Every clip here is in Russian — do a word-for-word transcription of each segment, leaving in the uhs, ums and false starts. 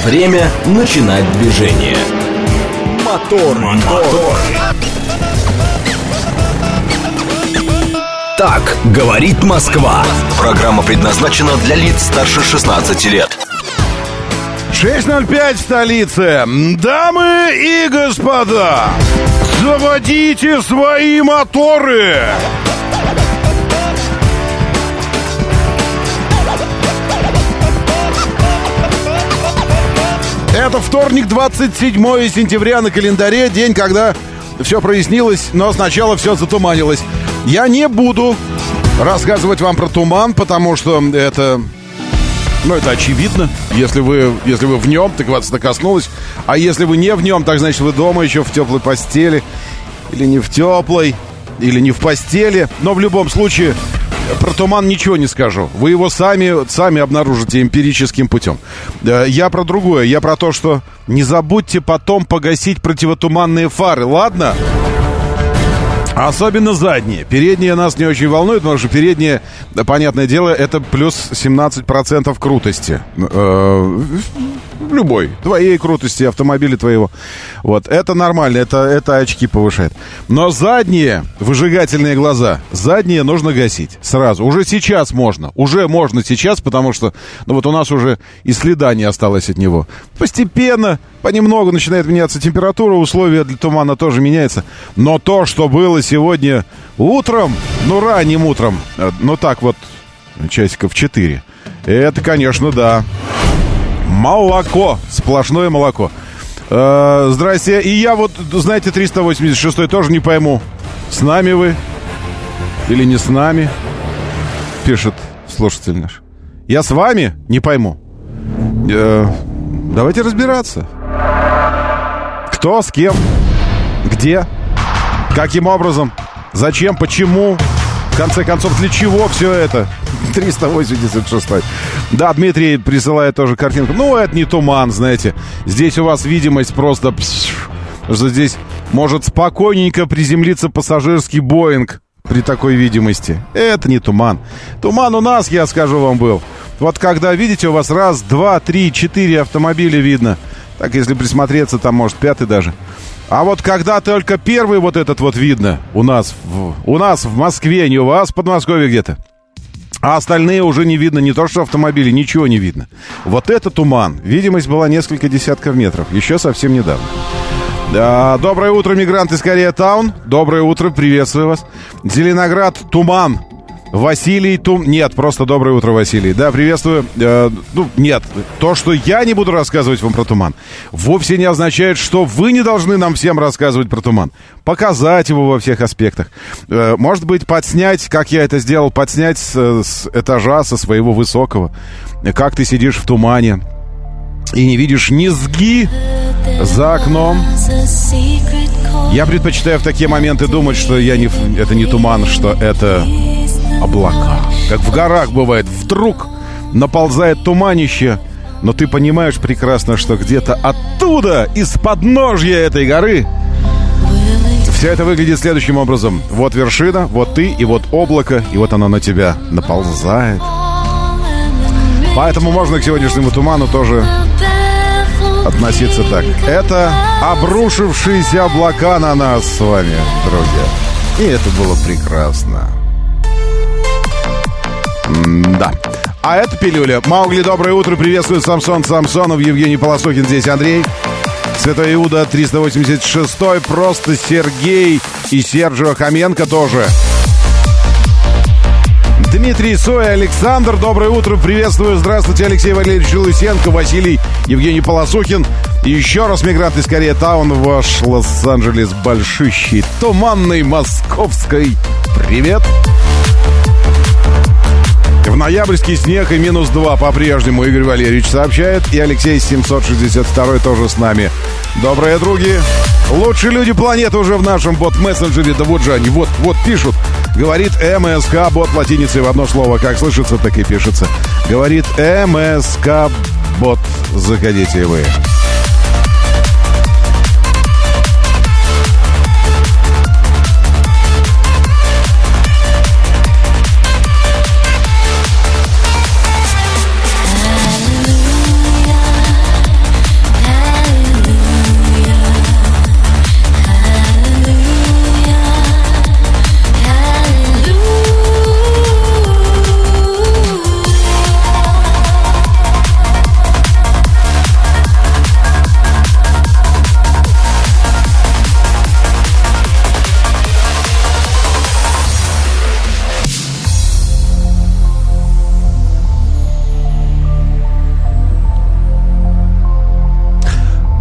Время начинать движение. Мотор, мотор. Так говорит Москва. Программа предназначена для лиц старше шестнадцати лет. шесть ноль пять в столице. Дамы и господа, заводите свои моторы. Это вторник, двадцать седьмое сентября на календаре, день, когда все прояснилось, но сначала все затуманилось. Я не буду рассказывать вам про туман, потому что это... Ну, это очевидно. Если вы, если вы в нем, так вас это коснулось. А если вы не в нем, так значит вы дома еще в теплой постели. Или не в теплой, или не в постели. Но в любом случае, про туман ничего не скажу. Вы его сами, сами обнаружите эмпирическим путем. Я про другое. Я про то, что не забудьте потом погасить противотуманные фары, ладно? Особенно задние. Передние нас не очень волнуют, потому что передние, понятное дело, это плюс семнадцать процентов крутости. Любой. Твоей крутости, автомобиля твоего. Вот. Это нормально, это, это очки повышает. Но задние, выжигательные глаза, задние нужно гасить сразу. Уже сейчас можно. Уже можно сейчас, потому что, ну вот у нас уже и следа не осталось от него. Постепенно, понемногу начинает меняться температура, условия для тумана тоже меняются. Но то, что было сегодня утром, ну ранним утром, ну так вот, часиков четыре, это, конечно, да. Молоко, сплошное молоко. э, Здрасте. И я вот, знаете, триста восемьдесят шестой тоже не пойму, с нами вы или не с нами, пишет слушатель наш. Я с вами? Не пойму. э, Давайте разбираться. Кто, с кем, где, каким образом, зачем, почему, в конце концов, для чего все это? триста восемьдесят шестой. Да, Дмитрий присылает тоже картинку. Ну, это не туман, знаете. Здесь у вас видимость просто... Что здесь может спокойненько приземлиться пассажирский Боинг при такой видимости. Это не туман. Туман у нас, я скажу вам, был. Вот когда, видите, у вас раз, два, три, четыре автомобиля видно. Так, если присмотреться, там, может, пятый даже. А вот когда только первый вот этот вот видно у нас, в, у нас в Москве, не у вас в Подмосковье где-то, а остальные уже не видно, не то что автомобили, ничего не видно. Вот это туман. Видимость была несколько десятков метров, еще совсем недавно. Да, доброе утро, мигранты из Кореятаун. Доброе утро, приветствую вас. Зеленоград, туман. Василий Тум... Нет, просто доброе утро, Василий. Да, приветствую. Э, ну, нет, то, что я не буду рассказывать вам про туман, вовсе не означает, что вы не должны нам всем рассказывать про туман. Показать его во всех аспектах. Э, может быть, подснять, как я это сделал, подснять с, с этажа, со своего высокого. Как ты сидишь в тумане и не видишь низги за окном. Я предпочитаю в такие моменты думать, что я не, это не туман, что это... облака. Как в горах бывает, вдруг наползает туманище, но ты понимаешь прекрасно, что где-то оттуда, из подножья этой горы, все это выглядит следующим образом. Вот вершина, вот ты, и вот облако, и вот оно на тебя наползает. Поэтому можно к сегодняшнему туману тоже относиться так. Это обрушившиеся облака на нас с вами, друзья. И это было прекрасно. Да. А это пилюля. Маугли, доброе утро. Приветствую Самсон Самсонов, Евгений Полосухин. Здесь Андрей. Святой Иуда, триста восемьдесят шестой. Просто Сергей и Серджио Хоменко тоже. Дмитрий Соя, Александр, доброе утро. Приветствую. Здравствуйте, Алексей Валерьевич Лысенко, Василий, Евгений Полосухин. И еще раз мигрант из Кореятаун, ваш Лос-Анджелес большущий, туманный, московской. Привет. В ноябрьский снег и минус два по-прежнему, Игорь Валерьевич сообщает. И Алексей семьсот шестьдесят второй тоже с нами. Добрые други. Лучшие люди планеты уже в нашем бот-мессенджере. Да вот же они, вот, вот пишут. Говорит МСК, бот латиницей в одно слово. Как слышится, так и пишется. Говорит МСК, бот. Заходите вы.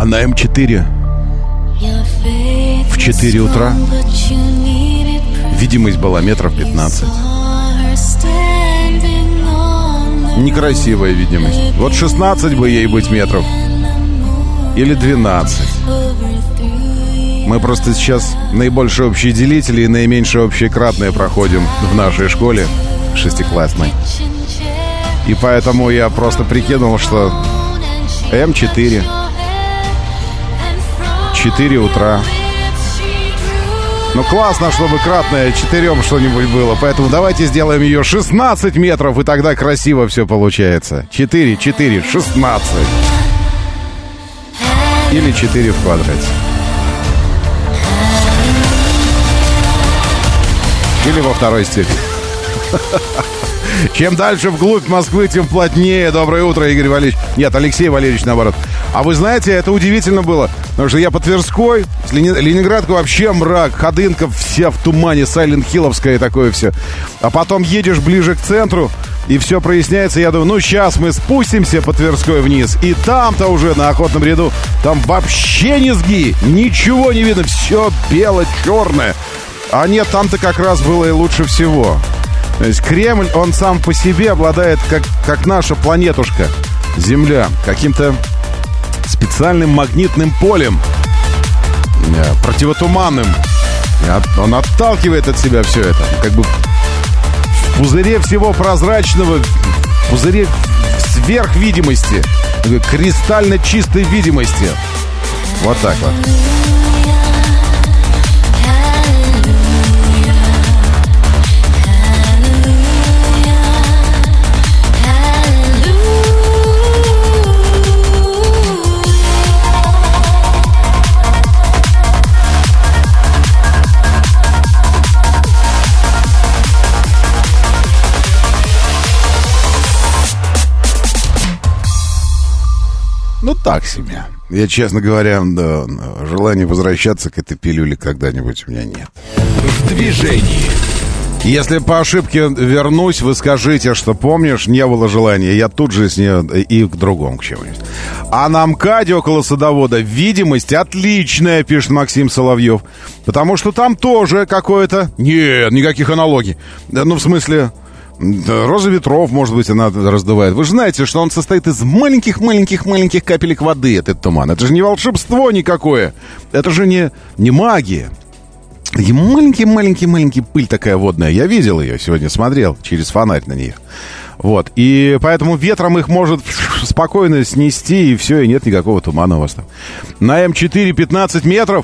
на эм четыре в четыре утра видимость была метров пятнадцать. Некрасивая видимость. Вот шестнадцать бы ей быть метров. Или двенадцать. Мы просто сейчас наибольшие общие делители и наименьшее общее кратное проходим в нашей школе шестиклассной. И поэтому я просто прикинул, что эм четыре четыре утра. Ну, классно, чтобы кратное четырем что-нибудь было. Поэтому давайте сделаем ее шестнадцать метров, и тогда красиво все получается. четыре, четыре, шестнадцать. Или четыре в квадрате. Или во второй степени. Чем дальше вглубь Москвы, тем плотнее. Доброе утро, Игорь Валерьевич. Нет, Алексей Валерьевич, наоборот. А вы знаете, это удивительно было. Потому что я по Тверской, с Лени... Ленинградка вообще мрак, Ходынка вся в тумане, Сайлент-Хилловская и такое все. А потом едешь ближе к центру, и все проясняется. Я думаю, ну сейчас мы спустимся по Тверской вниз. И там-то уже на Охотном ряду, там вообще низги, ничего не видно, все бело-черное. А нет, там-то как раз было и лучше всего. То есть Кремль, он сам по себе обладает, как, как наша планетушка, Земля, каким-то специальным магнитным полем, противотуманным. Он отталкивает от себя все это. Как бы в пузыре всего прозрачного, в пузыре сверхвидимости, кристально чистой видимости. Вот так вот. Ну, так себе. Я, честно говоря, да, желания возвращаться к этой пилюле когда-нибудь у меня нет. В движении. Если по ошибке вернусь, вы скажите, что помнишь, не было желания. Я тут же с нее и к другому к чему-нибудь. А на МКАДе около Садовода видимость отличная, пишет Максим Соловьев. Потому что там тоже какое-то... Нет, никаких аналогий. Ну, в смысле... Роза ветров, может быть, она раздувает. Вы же знаете, что он состоит из маленьких-маленьких-маленьких капелек воды, этот туман. Это же не волшебство никакое. Это же не, не магия. Маленький-маленький-маленький пыль такая водная. Я видел ее сегодня, смотрел через фонарь на нее. Вот. И поэтому ветром их может спокойно снести, и все, и нет никакого тумана у вас там. На эм четыре пятнадцать метров.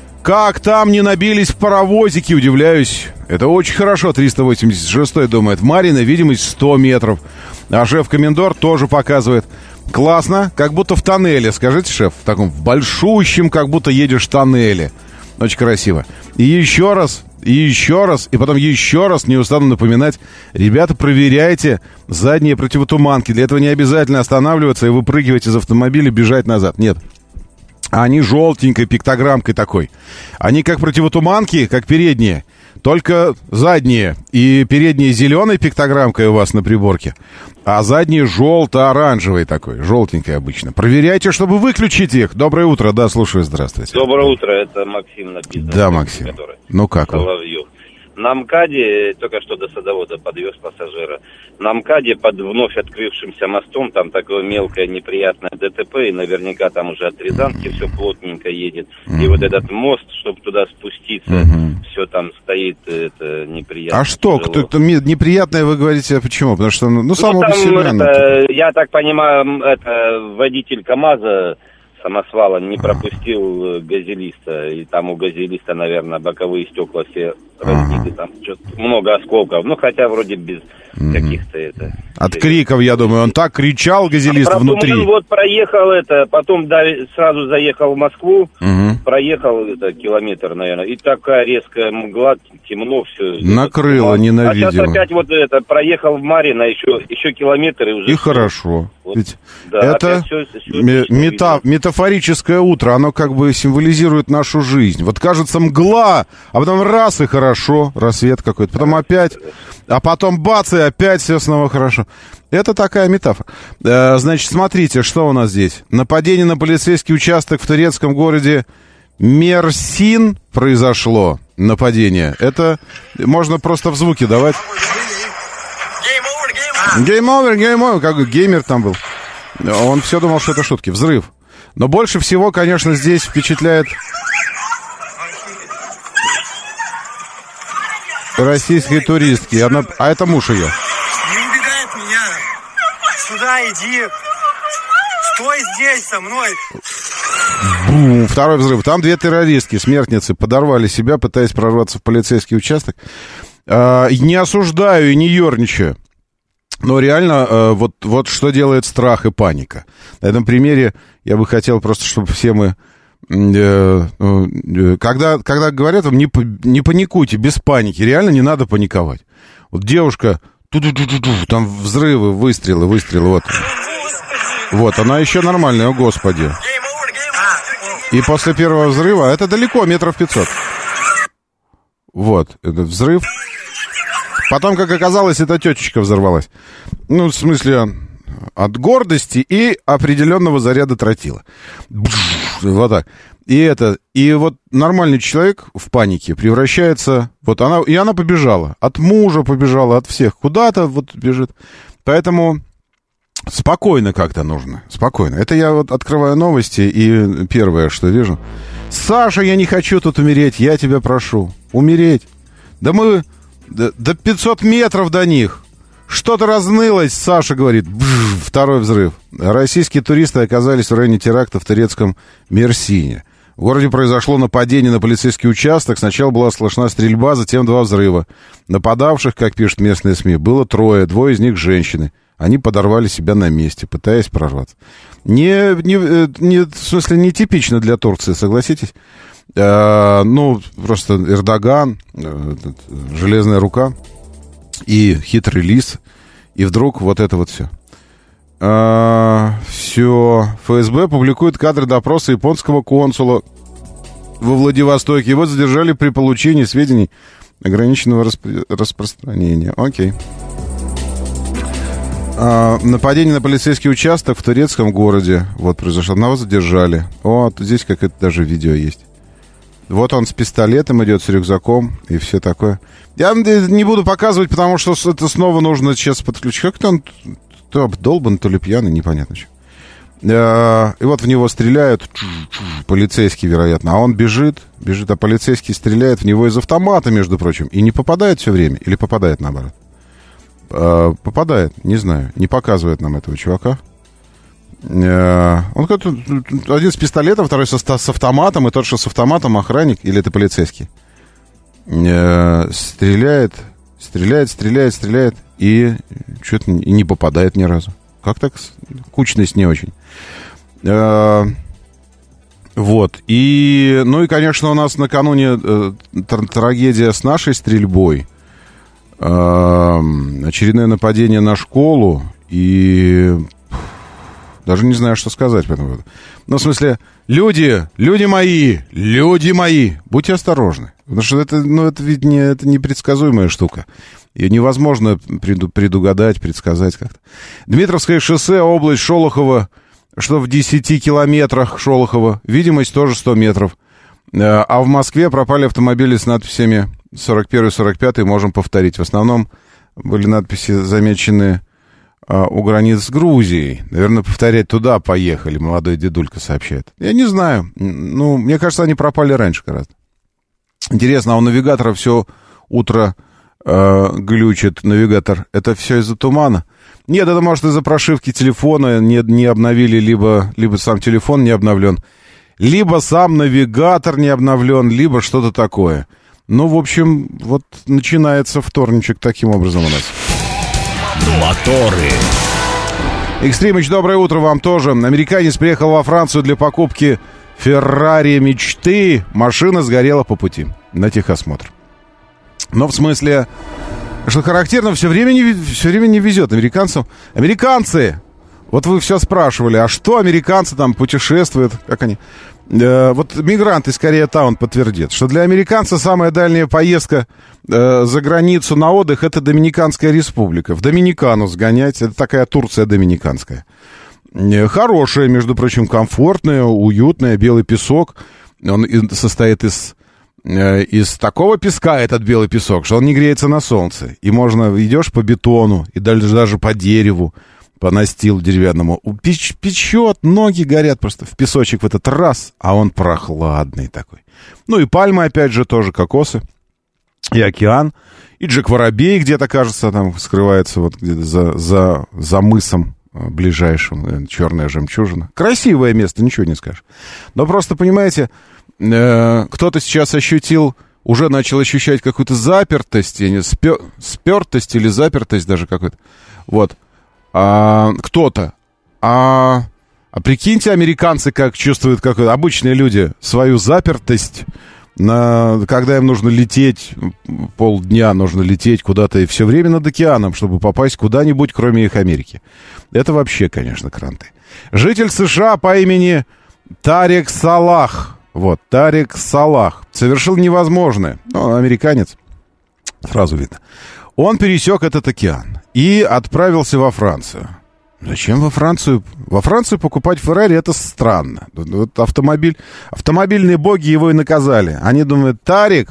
Как там не набились в паровозики, удивляюсь. Это очень хорошо. триста восемьдесят шестой думает. Марина, видимость сто метров. А шеф-комендор тоже показывает. Классно, как будто в тоннеле. Скажите, шеф, в таком в большущем, как будто едешь в тоннеле. Очень красиво. И еще раз, и еще раз, и потом еще раз не устану напоминать. Ребята, проверяйте задние противотуманки. Для этого не обязательно останавливаться и выпрыгивать из автомобиля, бежать назад. Нет. Они желтенькой пиктограммкой такой. Они как противотуманки, как передние, только задние. И передние зеленой пиктограммкой у вас на приборке, а задние желто-оранжевой такой, желтенькой обычно. Проверяйте, чтобы выключить их. Доброе утро, да, слушаю, здравствуйте. Доброе утро, это Максим на бизнес. Да, Максим. Ну как вы? На МКАДе, только что до Садовода подвез пассажира, на МКАДе под вновь открывшимся мостом, там такое мелкое неприятное ДТП, и наверняка там уже от Рязанки mm-hmm. все плотненько едет. Mm-hmm. И вот этот мост, чтобы туда спуститься, mm-hmm. все там стоит, это неприятно. А что, кто-то неприятное вы говорите, почему? Потому что, ну, само по себе... Это, я так понимаю, это водитель КамАЗа, самосвала, не пропустил газелиста, и там у газелиста, наверное, боковые стекла все разбиты, там что-то много осколков, ну, хотя вроде без mm-hmm. каких-то это... От криков, я думаю, он так кричал, газелист, а внутри. Он вот проехал это, потом да, сразу заехал в Москву, mm-hmm. проехал это километр, наверное, и такая резкая мгла, темно все. Накрыло, это, ненавидел. А сейчас опять вот это, проехал в Марино, еще, еще километр и уже... И все. Хорошо. Вот. Ведь да, это все, все, мета, метафорическое утро, оно как бы символизирует нашу жизнь. Вот кажется мгла, а потом раз и хорошо, рассвет какой-то, потом опять, а потом бац, и опять все снова хорошо. Это такая метафора. Э, значит, смотрите, что у нас здесь. Нападение на полицейский участок в турецком городе Мерсин произошло. Нападение. Это можно просто в звуки давать. Game over, game over. Как геймер там был. Он все думал, что это шутки. Взрыв. Но больше всего, конечно, здесь впечатляет российские туристки. Она... А это муж ее. Не убегает меня. Сюда иди. Стой здесь со мной. Бум, второй взрыв. Там две террористки, смертницы, подорвали себя, пытаясь прорваться в полицейский участок. А, не осуждаю и не ерничаю. Но реально, а, вот, вот что делает страх и паника. На этом примере я бы хотел просто, чтобы все мы... Э, э, когда, когда говорят вам, не, не паникуйте, без паники. Реально не надо паниковать. Вот девушка... Там взрывы, выстрелы, выстрелы. Вот, вот она еще нормальная, о господи. И после первого взрыва, это далеко, метров пятьсот. Вот, этот взрыв. Потом, как оказалось, эта тетечка взорвалась. Ну, в смысле, от гордости и определенного заряда тротила. Вот так. И это, и вот нормальный человек в панике превращается... Вот она, и она побежала. От мужа побежала, от всех. Куда-то вот бежит. Поэтому... Спокойно как-то нужно, спокойно. Это я вот открываю новости, и первое, что вижу. Саша, я не хочу тут умереть, я тебя прошу. Умереть? Да мы... До, до пятьсот метров до них. Что-то разнылось, Саша говорит. Бжж, второй взрыв. Российские туристы оказались в районе теракта в турецком Мерсине. В городе произошло нападение на полицейский участок. Сначала была слышна стрельба, затем два взрыва. Нападавших, как пишут местные СМИ, было трое, двое из них женщины. Они подорвали себя на месте, пытаясь прорваться. Не, не, не, в смысле, не типично для Турции, согласитесь? А, ну, просто Эрдоган, железная рука и хитрый лис. И вдруг вот это вот все. А, все. ФСБ публикует кадры допроса японского консула во Владивостоке. Его задержали при получении сведений ограниченного распро- распространения. Окей. А, нападение на полицейский участок в турецком городе. Вот произошло. Одного задержали. Вот здесь как-то даже видео есть. Вот он с пистолетом идет, с рюкзаком и все такое. Я не буду показывать, потому что это снова нужно сейчас подключить. Как-то он то обдолбан, то ли пьяный, непонятно что. А, и вот в него стреляют. Полицейский, вероятно. А он бежит, бежит, а полицейский стреляет в него из автомата, между прочим. И не попадает все время. Или попадает наоборот. Попадает, не знаю, не показывает нам этого чувака. Он как-то один с пистолетом, второй со, с автоматом, и тот, что с автоматом, охранник, или это полицейский, стреляет, стреляет, стреляет, стреляет, и что-то не попадает ни разу. Как так? Кучность не очень. Вот. И, ну и, конечно, у нас накануне трагедия с нашей стрельбой. Очередное нападение на школу, и даже не знаю, что сказать по этому поводу. Ну, в смысле, люди, люди мои, люди мои, будьте осторожны. Потому что это, ну, это ведь не, это непредсказуемая штука. Ее невозможно преду, предугадать, предсказать как-то. Дмитровское шоссе, область Шолохова, что в десяти километрах Шолохова, видимость тоже сто метров. А в Москве пропали автомобили с надписями сорок первый сорок пятый, можем повторить. В основном были надписи замечены а, у границ с Грузией. Наверное, повторять туда поехали, молодой дедулька сообщает. Я не знаю. Ну, мне кажется, они пропали раньше гораздо. Интересно, а у навигатора все утро э, глючит. Навигатор, это все из-за тумана? Нет, это может из-за прошивки телефона. Не, не обновили, либо, либо сам телефон не обновлен. Либо сам навигатор не обновлен, либо что-то такое. Ну, в общем, вот начинается вторничек таким образом у нас. Моторы. Экстримыч, доброе утро вам тоже. Американец приехал во Францию для покупки Феррари мечты. Машина сгорела по пути на техосмотр. Но в смысле, что характерно, все время не, все время не везет американцам. Американцы! Вот вы все спрашивали, а что американцы там путешествуют, как они... э, вот мигранты из Кореятаун подтвердят, что для американца самая дальняя поездка э, за границу на отдых — это Доминиканская республика. В Доминикану сгонять — это такая Турция доминиканская. Э, хорошая, между прочим, комфортная, уютная, белый песок. Он состоит из, э, из такого песка, этот белый песок, что он не греется на солнце. И можно, идешь по бетону, и даже, даже по дереву, по настилу деревянному. Печ, печет, ноги горят просто в песочек в этот раз, а он прохладный такой. Ну и пальмы, опять же, тоже кокосы. И океан. И Джек Воробей где-то, кажется, там скрывается вот где-то за, за, за мысом ближайшим. Черная жемчужина. Красивое место, ничего не скажешь. Но просто, понимаете, э, кто-то сейчас ощутил, уже начал ощущать какую-то запертость, не, спер, спертость или запертость даже какую-то. Вот. А, кто-то. А, а прикиньте, американцы как чувствуют, как обычные люди, свою запертость, на, когда им нужно лететь, полдня нужно лететь куда-то, и все время над океаном, чтобы попасть куда-нибудь, кроме их Америки. Это вообще, конечно, кранты. Житель США по имени Тарик Салах, вот, Тарик Салах, совершил невозможное. Ну, он американец, сразу видно. Он пересек этот океан и отправился во Францию. Зачем во Францию? Во Францию покупать Феррари — это странно. Вот автомобиль, автомобильные боги его и наказали. Они думают: Тарик,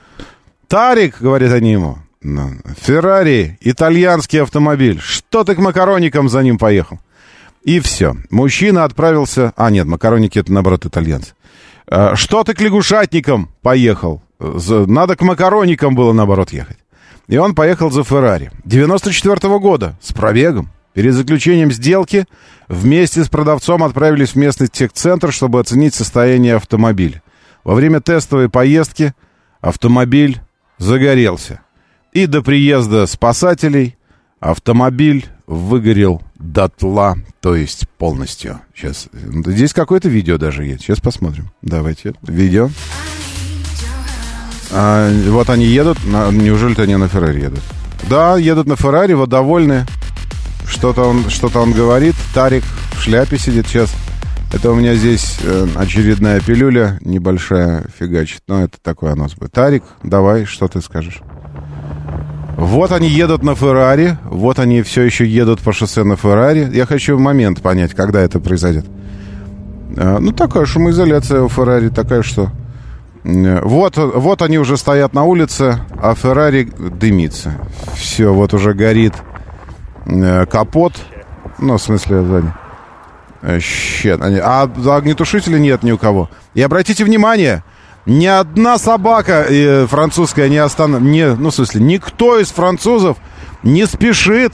Тарик, говорят они ему, Феррари, итальянский автомобиль. Что ты к макароникам за ним поехал? И все. Мужчина отправился... А, нет, макароники — это, наоборот, итальянцы. Что ты к лягушатникам поехал? Надо к макароникам было, наоборот, ехать. И он поехал за Феррари. девяносто четвёртого года, с пробегом. Перед заключением сделки вместе с продавцом отправились в местный техцентр, чтобы оценить состояние автомобиля. Во время тестовой поездки автомобиль загорелся. И до приезда спасателей автомобиль выгорел дотла, то есть полностью. Сейчас, здесь какое-то видео даже есть. Сейчас посмотрим. Давайте, видео. А, вот они едут. На, неужели-то они на Феррари едут? Да, едут на Феррари, вот довольны. Что-то он, что-то он говорит. Тарик в шляпе сидит сейчас. Это у меня здесь э, очередная пилюля небольшая фигачит. Но это такой анонс будет. Тарик, давай, что ты скажешь? Вот они едут на Феррари. Вот они все еще едут по шоссе на Феррари. Я хочу момент понять, когда это произойдет. Э, ну, такая шумоизоляция у Феррари, такая, что... Вот, вот они уже стоят на улице, а Феррари дымится. Все, вот уже горит э, капот. Ну, в смысле, сзади. Э, щет. А огнетушителя нет ни у кого. И обратите внимание, ни одна собака э, французская не останов... не, ну, в смысле, никто из французов не спешит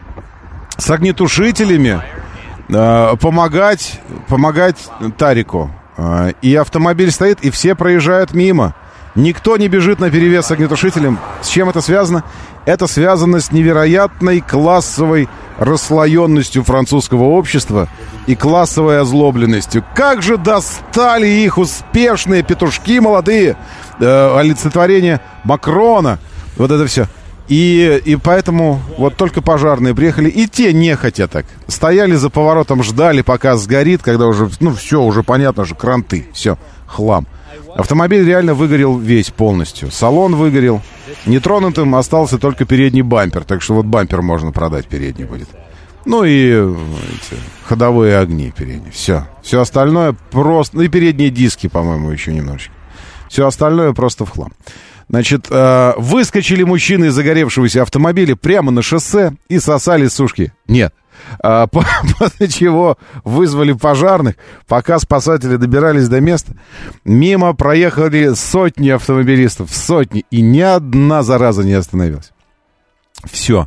с огнетушителями э, помогать, помогать Тарику. И автомобиль стоит, и все проезжают мимо. Никто не бежит наперевес с огнетушителем. С чем это связано? Это связано с невероятной классовой расслоенностью французского общества и классовой озлобленностью. Как же достали их успешные петушки молодые, э, олицетворение Макрона. Вот это все. И, и поэтому вот только пожарные приехали, и те нехотя так. Стояли за поворотом, ждали, пока сгорит, когда уже, ну, все, уже понятно же, кранты, все, хлам. Автомобиль реально выгорел весь полностью. Салон выгорел. Нетронутым остался только передний бампер, так что вот бампер можно продать, передний будет. Ну и эти, ходовые огни передние, все. Все остальное просто, ну и передние диски, по-моему, еще немножечко. Все остальное просто в хлам. Значит, э, выскочили мужчины из загоревшегося автомобиля прямо на шоссе и сосали сушки. Нет. Э, после чего вызвали пожарных. Пока спасатели добирались до места, мимо проехали сотни автомобилистов. Сотни. И ни одна зараза не остановилась. Все.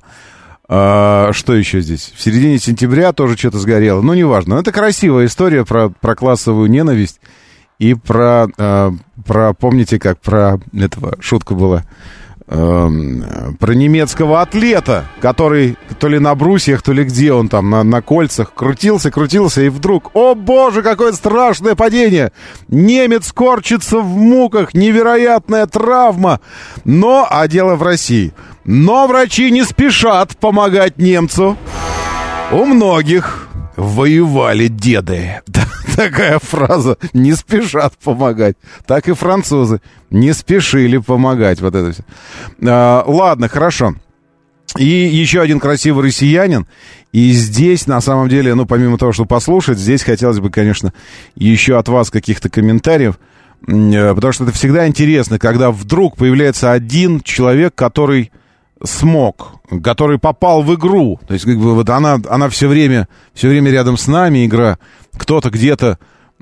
Э, что еще здесь? В середине сентября тоже что-то сгорело. Ну, неважно. Но это красивая история про, про классовую ненависть. И про, э, про, помните, как про этого шутка была, э, про немецкого атлета, который то ли на брусьях, то ли где он там, на, на кольцах крутился, крутился, и вдруг, о боже, какое страшное падение! Немец корчится в муках, невероятная травма! Но, а дело в России, но врачи не спешат помогать немцу. У многих воевали деды. такая фраза. Не спешат помогать. Так и французы не спешили помогать. Вот это все. А, ладно, хорошо. И еще один красивый россиянин. И здесь, на самом деле, ну, помимо того, что послушать, здесь хотелось бы, конечно, еще от вас каких-то комментариев. Потому что это всегда интересно, когда вдруг появляется один человек, который смог, который попал в игру. То есть, как бы, вот она, она все время, все время рядом с нами, игра. Кто-то где-то,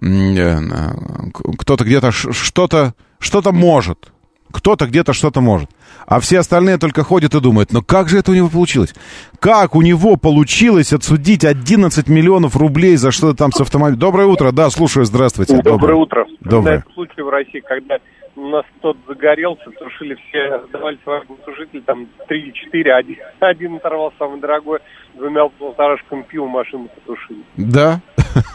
кто-то где-то что-то, что-то может. Кто-то где-то что-то может. А все остальные только ходят и думают, ну как же это у него получилось? Как у него получилось отсудить одиннадцать миллионов рублей за что-то там с автомобилем? Доброе утро, да, слушаю, здравствуйте. Доброе, Доброе утро. Доброе. Это случай в России, когда у нас кто-то загорелся, тушили все, давали свой тушитель, там три-четыре, один, один оторвал самый дорогой, двумя полторашками пива машину потушили. Да,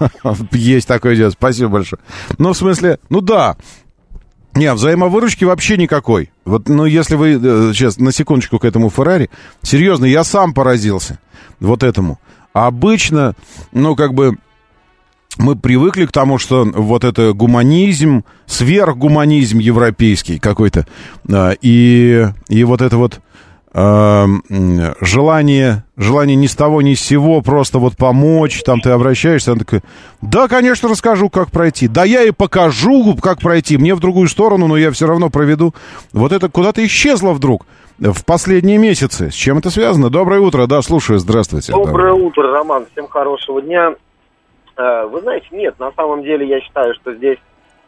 есть такое дело, спасибо большое. Ну, в смысле, ну да. Не, взаимовыручки вообще никакой. Вот, ну, если вы э, сейчас на секундочку к этому Феррари, серьезно, я сам поразился вот этому. А обычно, ну, как бы, мы привыкли к тому, что вот это гуманизм, сверхгуманизм европейский какой-то, э, и, и вот это вот э, желание, желание ни с того ни с сего просто вот помочь, там ты обращаешься, он такой, да, конечно, расскажу, как пройти, да, я и покажу, как пройти, мне в другую сторону, но я все равно проведу. Вот это куда-то исчезло вдруг в последние месяцы. С чем это связано? Доброе утро, да, слушаю, здравствуйте. Доброе утро, Роман, всем хорошего дня. Вы знаете, нет, на самом деле я считаю, что здесь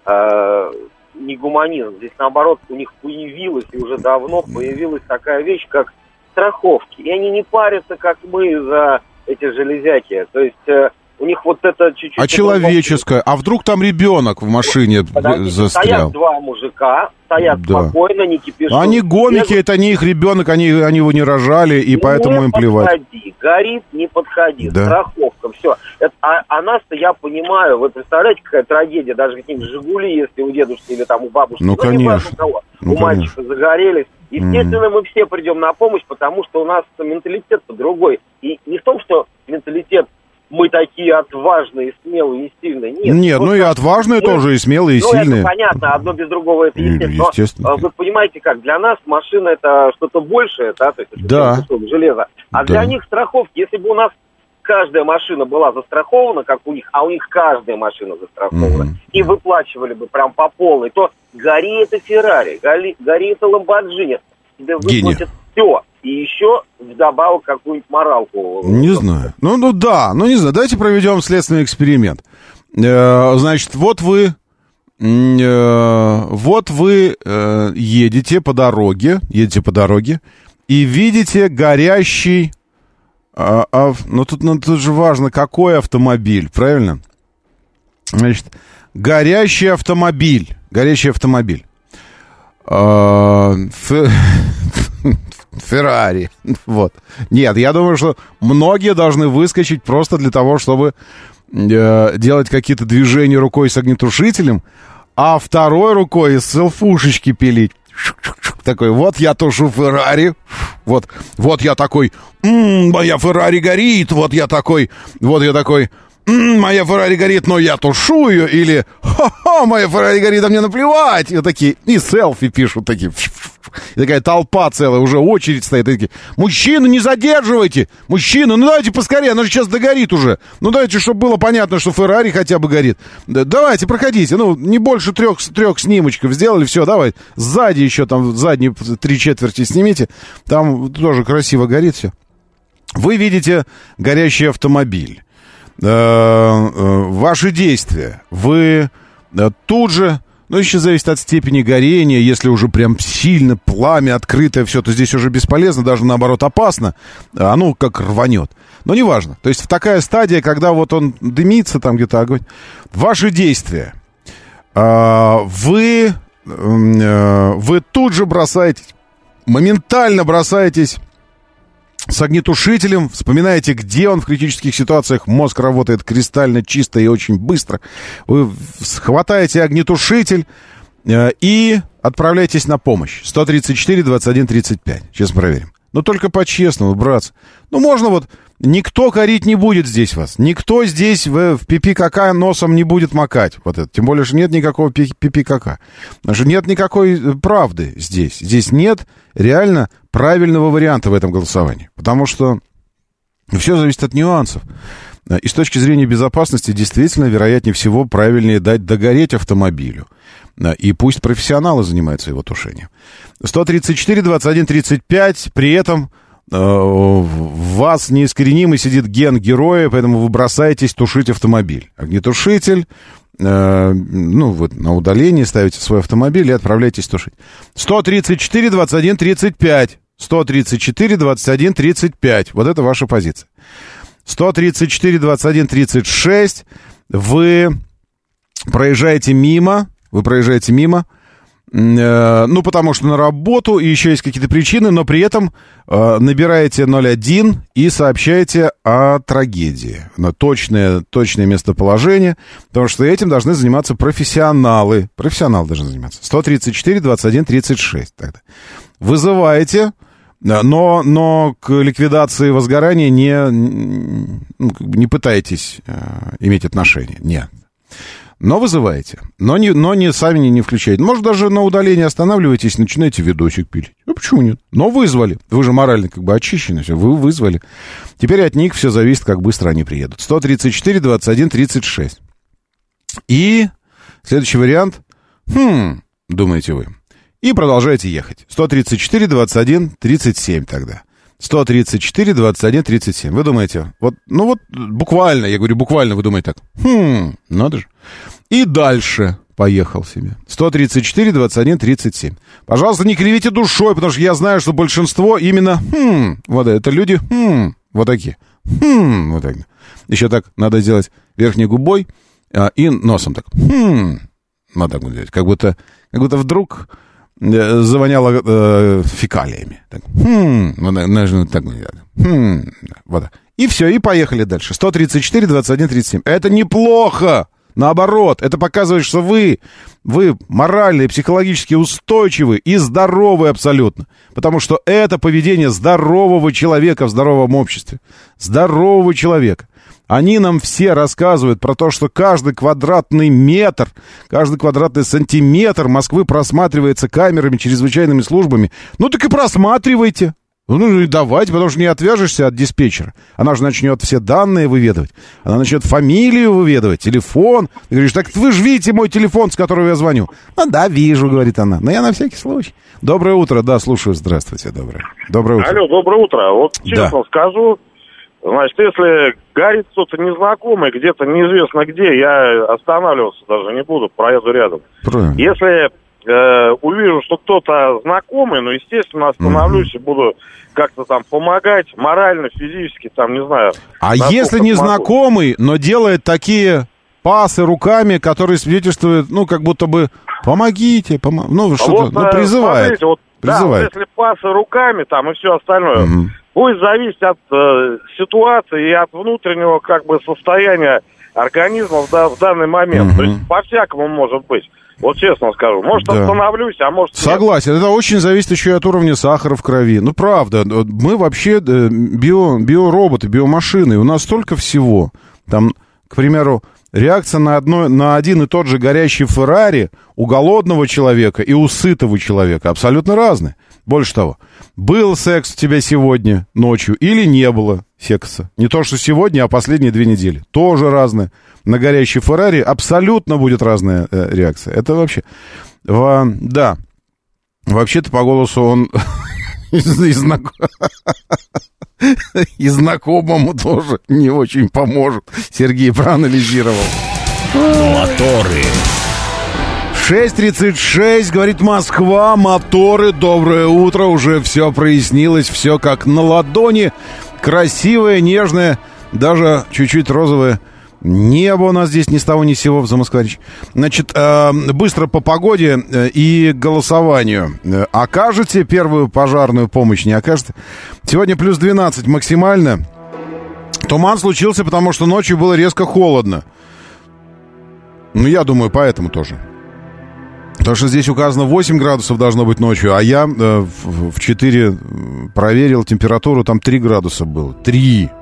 э, не гуманизм, здесь наоборот у них появилась, и уже давно появилась такая вещь, как страховки. И они не парятся, как мы, за эти железяки. То есть э, у них вот это чуть-чуть... А человеческое? А вдруг там ребенок в машине Подождите, застрял? Стоят два мужика, стоят да. спокойно, не кипишут. Они гомики, это не их ребенок, они, они его не рожали, и не поэтому им плевать. Не подходи, горит, не подходи, да. Страховка, все. Это, а, а нас-то я понимаю, вы представляете, какая трагедия, даже какие-нибудь «Жигули», если у дедушки или там у бабушки, ну, ну конечно. Не кого, ну, у мальчика конечно. Загорелись. Естественно, mm-hmm. мы все придем на помощь, потому что у нас менталитет-то другой. И не в том, что менталитет мы такие отважные, смелые и сильные. Нет, Нет ну и отважные мы, тоже, и смелые, и ну, сильные. Ну, это понятно, одно без другого это естественно. естественно. Но вы понимаете как, для нас машина это что-то большее, да, то есть да. кусок железа. А да. для них страховки, если бы у нас каждая машина была застрахована, как у них, а у них каждая машина застрахована, mm-hmm. и выплачивали бы прям по полной, то гори это Феррари, гори, гори это Ламборджини, тебе выплатят все. И еще вдобавок какую-нибудь моралку. Не знаю. Ну, ну да, ну не знаю. Давайте проведем следственный эксперимент. Э, значит, вот вы, э, вот вы э, едете по дороге, едете по дороге и видите горящий, э, э, ну тут, ну тут же важно, какой автомобиль, правильно? Значит, горящий автомобиль, горящий автомобиль. Э, Феррари. Вот. Нет, я думаю, что многие должны выскочить просто для того, чтобы э, делать какие-то движения рукой с огнетушителем, а второй рукой из селфушечки пилить. Такой, вот я тушу Феррари. Вот, вот я такой, м-м, моя Феррари горит. Вот я такой, вот я такой, м-м, моя Феррари горит, но я тушу ее. Или, ха-ха, моя Феррари горит, а мне наплевать. И вот такие, и селфи пишут такие. И такая толпа целая, уже очередь стоит. И такие, мужчины, не задерживайте! Мужчины, ну давайте поскорее, она же сейчас догорит уже. Ну давайте, чтобы было понятно, что Феррари хотя бы горит. Да, давайте, проходите. Ну, не больше трех, трех снимочков сделали, все, давай. Сзади еще там, задние три четверти снимите. Там тоже красиво горит все. Вы видите горящий автомобиль. Ваши действия. Вы тут же... Ну, еще зависит от степени горения. Если уже прям сильно пламя открытое все, то здесь уже бесполезно, даже наоборот опасно. Оно как рванет. Но неважно. То есть такая стадия, когда вот он дымится, там где-то огонь. Ваши действия. Вы, вы тут же бросаетесь, моментально бросаетесь с огнетушителем, вспоминаете, где он в критических ситуациях. Мозг работает кристально чисто и очень быстро. Вы хватаете огнетушитель э, и отправляетесь на помощь. сто тридцать четыре двадцать один тридцать пять. Сейчас проверим. Но только по-честному, братцы. Ну, можно вот никто корить не будет здесь вас. Никто здесь в, в пипи-кака носом не будет макать. Вот это. Тем более, что нет никакого пипи-кака. Потому что нет никакой правды здесь. Здесь нет реально правильного варианта в этом голосовании. Потому что все зависит от нюансов. И с точки зрения безопасности, действительно, вероятнее всего, правильнее дать догореть автомобилю. И пусть профессионалы занимаются его тушением. сто тридцать четыре двадцать один тридцать пять. При этом э, в вас неискоренимый сидит ген героя, поэтому вы бросаетесь тушить автомобиль. Огнетушитель, э, ну, вот на удаление ставите свой автомобиль и отправляетесь тушить. сто тридцать четыре двадцать один тридцать пять. сто тридцать четыре двадцать один тридцать пять. Вот это ваша позиция. сто тридцать четыре двадцать один тридцать шесть. Вы проезжаете мимо, вы проезжаете мимо, э, ну, потому что на работу, и еще есть какие-то причины, но при этом э, набираете ноль один и сообщаете о трагедии. На точное, точное местоположение, потому что этим должны заниматься профессионалы. Профессионалы должны заниматься. сто тридцать четыре двадцать один тридцать шесть тогда. Вызываете... Но, но к ликвидации возгорания не, ну, не пытаетесь э, иметь отношение. Нет. Но вызываете. Но, не, но не, сами не, не включаете. Может, даже на удалении останавливаетесь, начинаете видосик пилить. Ну, почему нет? Но вызвали. Вы же морально как бы очищены. Все. Вы вызвали. Теперь от них все зависит, как быстро они приедут. сто тридцать четыре двадцать один тридцать шесть. И следующий вариант. Хм, думаете вы. И продолжаете ехать. сто тридцать четыре двадцать один тридцать семь тогда. сто тридцать четыре двадцать один тридцать семь. Вы думаете, вот, ну вот буквально, я говорю буквально, вы думаете так. Хм, надо же. И дальше поехал себе. сто тридцать четыре двадцать один тридцать семь. Пожалуйста, не кривите душой, потому что я знаю, что большинство именно хм, вот это люди хм, вот такие. Хм, вот так. Еще так надо сделать верхней губой а, и носом так. Хм, вот так вот делать. Как будто, как будто вдруг... завоняло э, фекалиями. Так. Хм, вот так, хм, вот. И все, и поехали дальше. сто тридцать четыре двадцать один тридцать семь. Это неплохо. Наоборот, это показывает, что вы, вы морально и психологически устойчивы и здоровы абсолютно. Потому что это поведение здорового человека в здоровом обществе. Здорового человека. Они нам все рассказывают про то, что каждый квадратный метр, каждый квадратный сантиметр Москвы просматривается камерами, чрезвычайными службами. Ну так и просматривайте. Ну и давайте, потому что не отвяжешься от диспетчера. Она же начнет все данные выведывать. Она начнет фамилию выведывать, телефон. Ты говоришь, так вы же видите мой телефон, с которого я звоню. Ну да, вижу, говорит она. Но я на всякий случай. Доброе утро, да, слушаю. Здравствуйте, доброе. Доброе утро. Алло, доброе утро. Вот честно да. скажу, значит, если горит кто-то незнакомый, где-то неизвестно где, я останавливаться даже не буду, проеду рядом. Правильно. Если э, увижу, что кто-то знакомый, ну, естественно, остановлюсь mm-hmm. и буду как-то там помогать морально, физически, там, не знаю. А если незнакомый, но делает такие пасы руками, которые свидетельствуют, ну, как будто бы помогите, пом... ну, что-то, вот, ну, призывает. Смотрите, вот, призывает. Да, вот если пасы руками там и все остальное, mm-hmm. будет зависеть от э, ситуации и от внутреннего, как бы, состояния организма в, да, в данный момент. Mm-hmm. То есть по-всякому может быть. Вот честно скажу. Может, да. остановлюсь, а может... Согласен. Нет. Это очень зависит еще и от уровня сахара в крови. Ну, правда. Мы вообще био, биороботы, биомашины. У нас столько всего. Там, к примеру, реакция на, одно, на один и тот же горящий Феррари у голодного человека и у сытого человека абсолютно разные. Больше того, был секс у тебя сегодня ночью или не было секса? Не то, что сегодня, а последние две недели. Тоже разное. На горящий Феррари абсолютно будет разная э, реакция. Это вообще... Во, да. Вообще-то по голосу он и знакомому тоже не очень поможет. Сергей проанализировал. Моторы. шесть тридцать шесть, говорит Москва, моторы, доброе утро, уже все прояснилось, все как на ладони, красивое, нежное, даже чуть-чуть розовое небо у нас здесь ни с того ни с сего в Замоскворечье. Значит, э, быстро по погоде э, и голосованию. Э, окажете первую пожарную помощь, не окажете? Сегодня плюс двенадцать максимально. Туман случился, потому что ночью было резко холодно. Ну, я думаю, поэтому тоже. Потому что здесь указано восемь градусов должно быть ночью, а я э, в, в четыре проверил температуру, там три градуса было. три.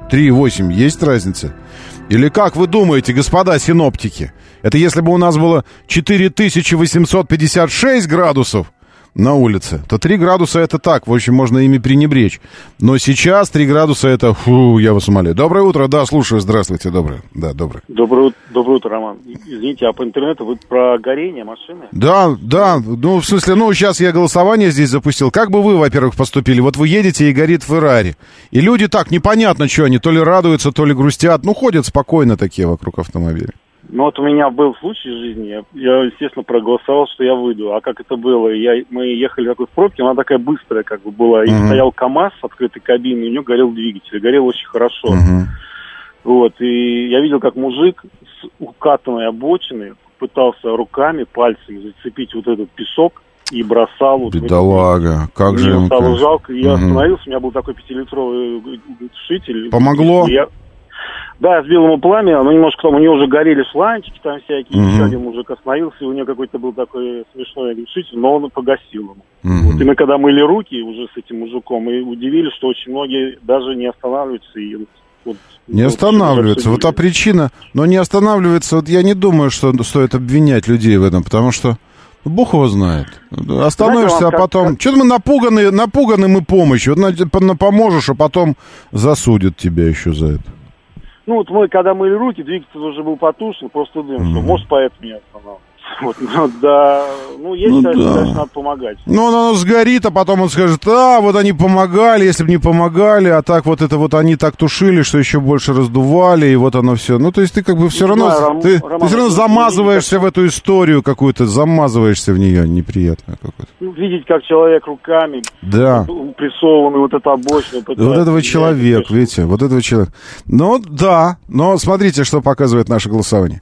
три и восемь, есть разница? Или как вы думаете, господа синоптики? Это если бы у нас было четыре тысячи восемьсот пятьдесят шесть градусов на улице, то три градуса это так, в общем, можно ими пренебречь. Но сейчас три градуса это, фу, я вас умоляю. Доброе утро, да, слушаю, здравствуйте, доброе, да, доброе. Доброе, доброе утро, Роман. Извините, а по интернету вы про горение машины? Да, да, ну, в смысле, ну, сейчас я голосование здесь запустил. Как бы вы, во-первых, поступили? Вот вы едете, и горит Феррари. И люди так, непонятно, что они, то ли радуются, то ли грустят. Ну, ходят спокойно такие вокруг автомобиля. Ну, вот у меня был случай в жизни, я, я, естественно, проголосовал, что я выйду. А как это было? Я, мы ехали такой в пробке, она такая быстрая как бы была. И uh-huh. стоял КАМАЗ с открытой кабиной, и у него горел двигатель, горел очень хорошо. Uh-huh. Вот, и я видел, как мужик с укатанной обочины пытался руками, пальцами зацепить вот этот песок и бросал. Вот бедолага, как мне же ему... стало как... жалко, я uh-huh. остановился, у меня был такой пятилитровый тушитель. Помогло? Я... Да, я сбил ему пламя, но немножко там, у него уже горели шланчики там всякие, uh-huh. еще один мужик остановился, и у него какой-то был такой смешной глушитель, но он погасил ему. Uh-huh. Вот, и мы когда мыли руки уже с этим мужиком, мы удивились, что очень многие даже не останавливаются. И, вот, не вот, останавливаются, вот та причина, но не останавливается, вот я не думаю, что стоит обвинять людей в этом, потому что Бог его знает. Остановишься, знаете, а потом... Как... Что-то мы напуганы, напуганы мы помощью. Вот на, на, поможешь, а потом засудят тебя еще за это. Ну, вот мы, когда мыли руки, двигатель уже был потушен, просто думаем, mm-hmm. что может поэтому не останавливаться. Вот, ну, да, ну, я ну, считаю, да. что, конечно, надо помогать. Ну, оно сгорит, а потом он скажет, а, вот они помогали, если бы не помогали, а так вот это вот они так тушили, что еще больше раздували, и вот оно все. Ну, то есть ты как бы все не равно, знаю, Ром, ты, Роман, ты все равно замазываешься в эту историю какую-то, замазываешься в нее неприятную какую-то. Ну, видеть, как человек руками, да. прессованный вот это обочину. Вот этого человек, видите, вот этого человека. Ну, да, но смотрите, что показывает наше голосование.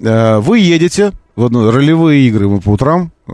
Вы едете... Вот, ну, ролевые игры мы по утрам, э,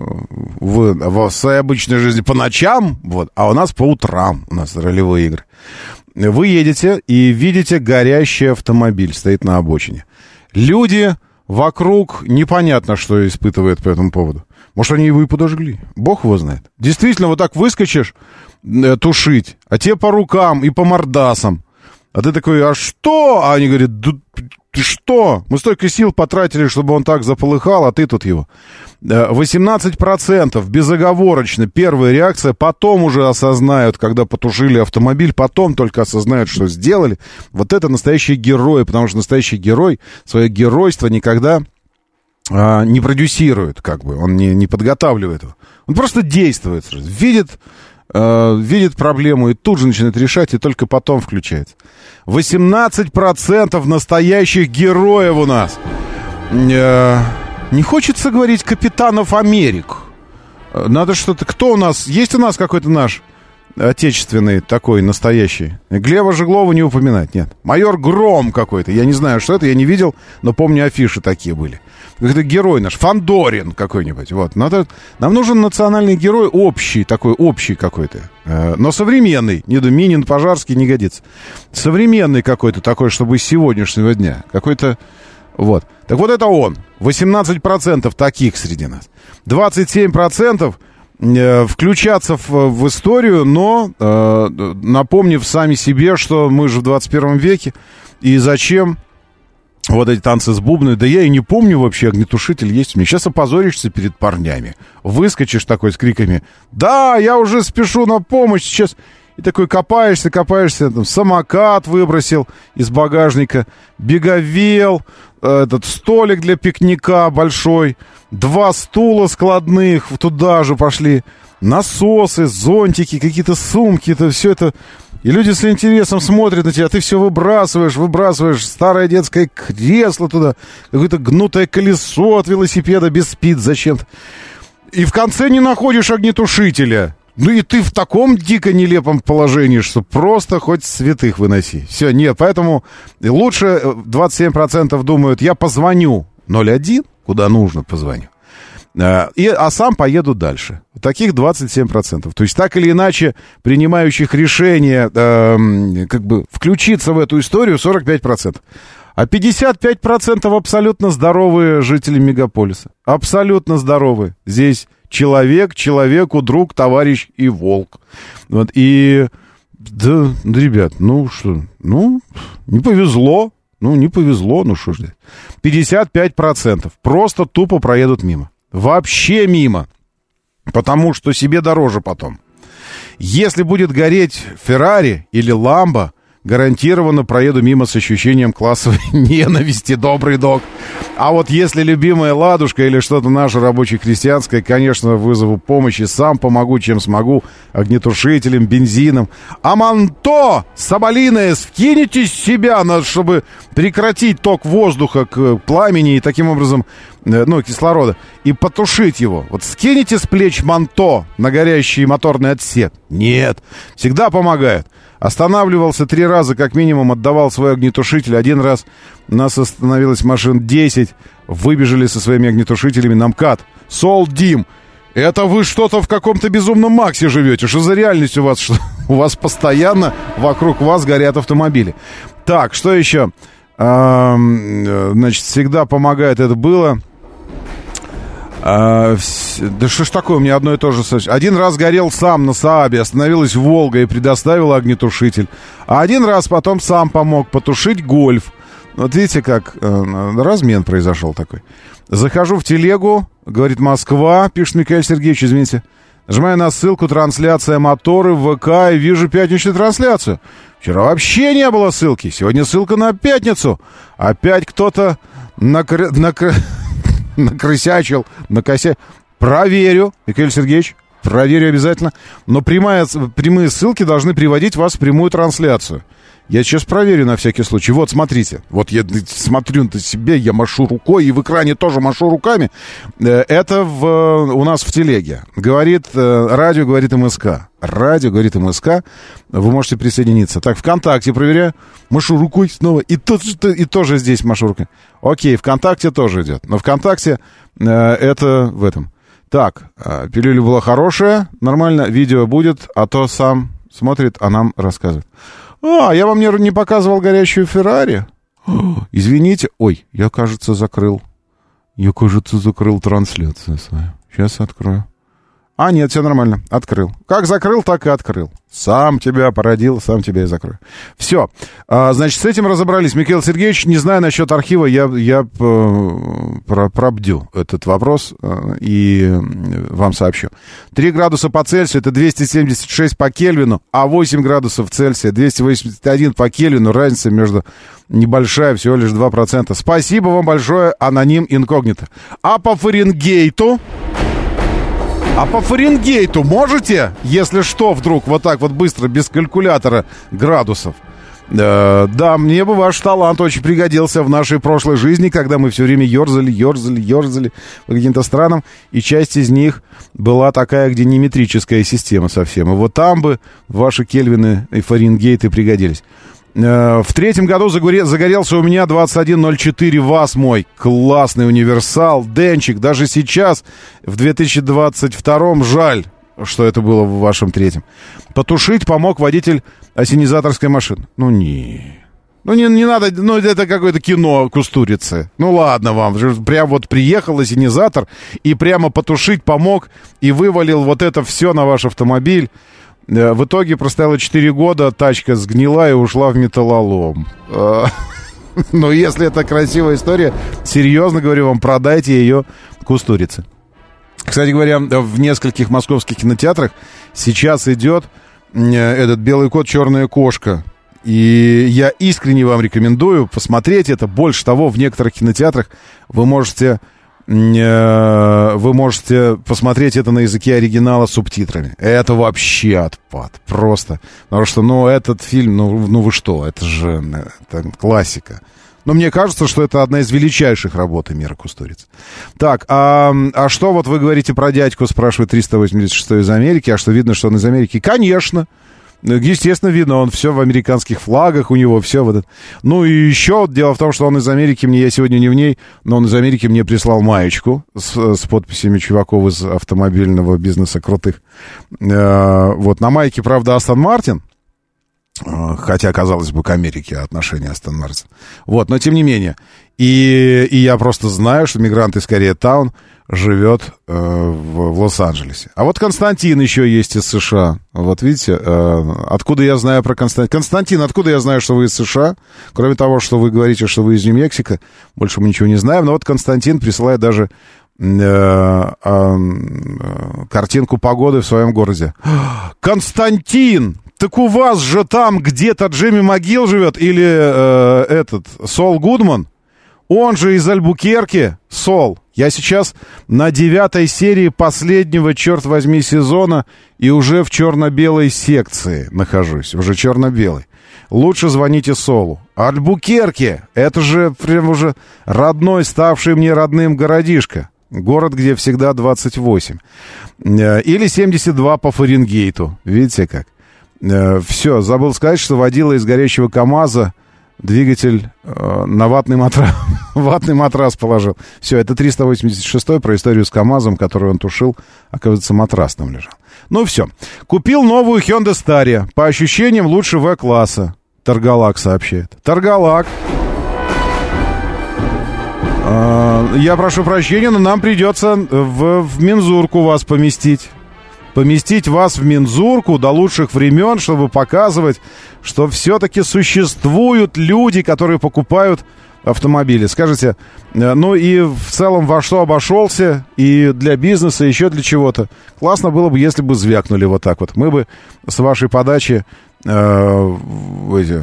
в, в своей обычной жизни по ночам, вот, а у нас по утрам у нас ролевые игры. Вы едете и видите горящий автомобиль, стоит на обочине. Люди вокруг непонятно, что испытывают по этому поводу. Может, они его и подожгли. Бог его знает. Действительно, вот так выскочишь э, тушить, а те по рукам и по мордасам. А ты такой, а что? А они говорят, да ты что? Мы столько сил потратили, чтобы он так заполыхал, а ты тут его. восемнадцать процентов безоговорочно первая реакция, потом уже осознают, когда потушили автомобиль, потом только осознают, что сделали. Вот это настоящие герои, потому что настоящий герой свое геройство никогда а, не продюсирует, как бы, он не, не подготавливает его. Он просто действует, видит... видит проблему и тут же начинает решать, и только потом включается. восемнадцать процентов настоящих героев у нас. Не хочется говорить капитанов Америк. Надо что-то... Кто у нас? Есть у нас какой-то наш отечественный такой настоящий? Глеба Жеглова не упоминать, нет. Майор Гром какой-то. Я не знаю, что это, я не видел, но помню, афиши такие были. Это герой наш, Фандорин какой-нибудь. Вот. Надо, нам нужен национальный герой общий, такой общий какой-то. Э, но современный. Не до Минин, Пожарский не годится. Современный какой-то такой, чтобы из сегодняшнего дня. Какой-то... Вот. Так вот это он. восемнадцать процентов таких среди нас. двадцать семь процентов э, включаться в, в историю, но э, напомнив сами себе, что мы же в двадцать первом веке. И зачем... Вот эти танцы с бубной. Да я и не помню вообще, огнетушитель есть у меня. Сейчас опозоришься перед парнями. Выскочишь такой с криками. Да, я уже спешу на помощь сейчас. И такой копаешься, копаешься. Там, самокат выбросил из багажника. Беговел. Этот столик для пикника большой. Два стула складных. Туда же пошли. Насосы, зонтики, какие-то сумки. Это все это... И люди с интересом смотрят на тебя, ты все выбрасываешь, выбрасываешь старое детское кресло туда, какое-то гнутое колесо от велосипеда без спид зачем-то. И в конце не находишь огнетушителя. Ну и ты в таком дико нелепом положении, что просто хоть святых выноси. Все, нет, поэтому лучше двадцать семь процентов думают, я позвоню ноль один, куда нужно позвоню. И, а сам поеду дальше. Таких двадцать семь процентов. То есть так или иначе принимающих решение э, как бы включиться в эту историю сорок пять процентов. А пятьдесят пять процентов абсолютно здоровые жители мегаполиса. Абсолютно здоровые. Здесь человек, человеку друг, товарищ и волк. Вот, и Да, да, ребят, ну что, ну, не повезло, ну, не повезло, ну что ж здесь. пятьдесят пять процентов просто тупо проедут мимо. Вообще мимо. Потому что себе дороже потом. Если будет гореть Феррари или Ламбо, гарантированно проеду мимо с ощущением классовой ненависти, добрый док. А вот если любимая ладушка или что-то наше рабоче-крестьянское, конечно, вызову помощи, сам помогу, чем смогу, огнетушителем, бензином. А манто соболиное скинете с себя, чтобы прекратить ток воздуха к пламени и таким образом, ну, кислорода, и потушить его. Вот скинете с плеч манто на горящий моторный отсек? Нет, всегда помогает. Останавливался три раза, как минимум, отдавал свой огнетушитель. Один раз нас остановилось машин десять, выбежали со своими огнетушителями на МКАД. Сол Дим, это вы что-то в каком-то безумном Максе живете? Что за реальность у вас? Что? У вас постоянно вокруг вас горят автомобили. Так, что еще? А, значит, всегда помогает, это было... А, вс... Да что ж такое, у меня одно и то же. Один раз горел сам на Саабе, остановилась Волга и предоставила огнетушитель. А один раз потом сам помог потушить Гольф. Вот видите, как э, размен произошел такой. Захожу в телегу, говорит Москва, пишет Михаил Сергеевич, извините. Нажимаю на ссылку «Трансляция моторы» в ВК и вижу пятничную трансляцию. Вчера вообще не было ссылки, сегодня ссылка на пятницу. Опять кто-то накр... накр... накрысячил, накося... Проверю, Михаил Сергеевич, проверю обязательно. Но прямая, прямые ссылки должны приводить вас в прямую трансляцию. Я сейчас проверю на всякий случай. Вот, смотрите. Вот я смотрю на себе, я машу рукой, и в экране тоже машу руками. Это в, у нас в телеге. Говорит, радио говорит МСК. Радио говорит МСК. Вы можете присоединиться. Так, ВКонтакте проверяю. Машу рукой снова. И, тут, и тоже здесь машу рукой. Окей, ВКонтакте тоже идет. Но ВКонтакте это в этом. Так, пилюля была хорошая, нормально. Видео будет, а то сам смотрит, а нам рассказывает. А, я вам не, не показывал горящую Феррари. Извините. Ой, я, кажется, закрыл. Я, кажется, закрыл трансляцию свою. Сейчас открою. А, нет, все нормально. Открыл. Как закрыл, так и открыл. Сам тебя породил, сам тебя и закрою. Все. А, значит, с этим разобрались. Михаил Сергеевич, не знаю насчет архива, я, я про, пробдю этот вопрос и вам сообщу. три градуса по Цельсию — это двести семьдесят шесть по Кельвину, а восемь градусов Цельсия — двести восемьдесят один по Кельвину. Разница между небольшая, всего лишь два процента. Спасибо вам большое, аноним инкогнито. А по Фаренгейту... А по Фаренгейту можете, если что, вдруг вот так вот быстро, без калькулятора градусов? Э, да, мне бы ваш талант очень пригодился в нашей прошлой жизни, когда мы все время ерзали, ерзали, ерзали по каким-то странам, и часть из них была такая, где не метрическая система совсем. И вот там бы ваши Кельвины и Фаренгейты пригодились. В третьем году загорелся у меня двадцать один ноль четыре ВАЗ мой. Классный универсал, денчик. Даже сейчас, в две тысячи двадцать втором, жаль, что это было в вашем третьем. Потушить помог водитель ассенизаторской машины. Ну, не... Ну, не, не надо, ну, это какое-то кино Кустурицы. Ну, ладно вам. Прям вот приехал ассенизатор и прямо потушить помог и вывалил вот это все на ваш автомобиль. В итоге простояла четыре года, тачка сгнила и ушла в металлолом. Но если это красивая история, серьезно говорю вам, продайте ее Кустурице. Кстати говоря, в нескольких московских кинотеатрах сейчас идет этот «Белый кот, черная кошка». И я искренне вам рекомендую посмотреть это. Больше того, в некоторых кинотеатрах вы можете... вы можете посмотреть это на языке оригинала с субтитрами. Это вообще отпад. Просто. Потому что, ну, этот фильм, ну, ну вы что, это же это классика. Но мне кажется, что это одна из величайших работ Эмира Кустурицы. Так, а, а что вот вы говорите про дядьку, спрашивает триста восемьдесят шестой из Америки, а что видно, что он из Америки? Конечно. Естественно, видно, он все в американских флагах, у него все вот это. Ну и еще дело в том, что он из Америки, мне, я сегодня не в ней, но он из Америки мне прислал маечку с, с подписями чуваков из автомобильного бизнеса крутых. Э, вот, на майке, правда, Астон Мартин, Хотя, казалось бы, к Америке отношение Астон Мартин. Вот, но тем не менее. И, и я просто знаю, что мигрант из Кореятаун живет э, в, в Лос-Анджелесе. А вот Константин еще есть из США. Вот видите, э, откуда я знаю про Константина? Константин, откуда я знаю, что вы из США? Кроме того, что вы говорите, что вы из Нью-Мексико, больше мы ничего не знаем. Но вот Константин присылает даже э, э, картинку погоды в своем городе. Константин! Так у вас же там где-то Джимми Могил живет или э, этот Сол Гудман? Он же из Альбукерки, Сол. Я сейчас на девятой серии последнего, черт возьми, сезона и уже в черно-белой секции нахожусь, уже черно-белой. Лучше звоните Солу. Альбукерки, это же прям уже родной, ставший мне родным городишко. Город, где всегда двадцать восемь. Или семьдесят два по Фаренгейту. Видите как? Все, забыл сказать, что водила из горящего КамАЗа двигатель э, на ватный матрас, ватный матрас положил. Все, это триста восемьдесят шестой про историю с КамАЗом, который он тушил. Оказывается, матрас там лежал. Ну все. Купил новую Hyundai Staria. По ощущениям, лучше В-класса. Торгалак сообщает. Торгалак. Э, я прошу прощения, но нам придется в, в мензурку вас поместить. Поместить вас в мензурку до лучших времен, чтобы показывать, что все-таки существуют люди, которые покупают автомобили. Скажите, ну и в целом во что обошелся, и для бизнеса, и еще для чего-то. Классно было бы, если бы звякнули вот так вот. Мы бы с вашей подачи э, эти,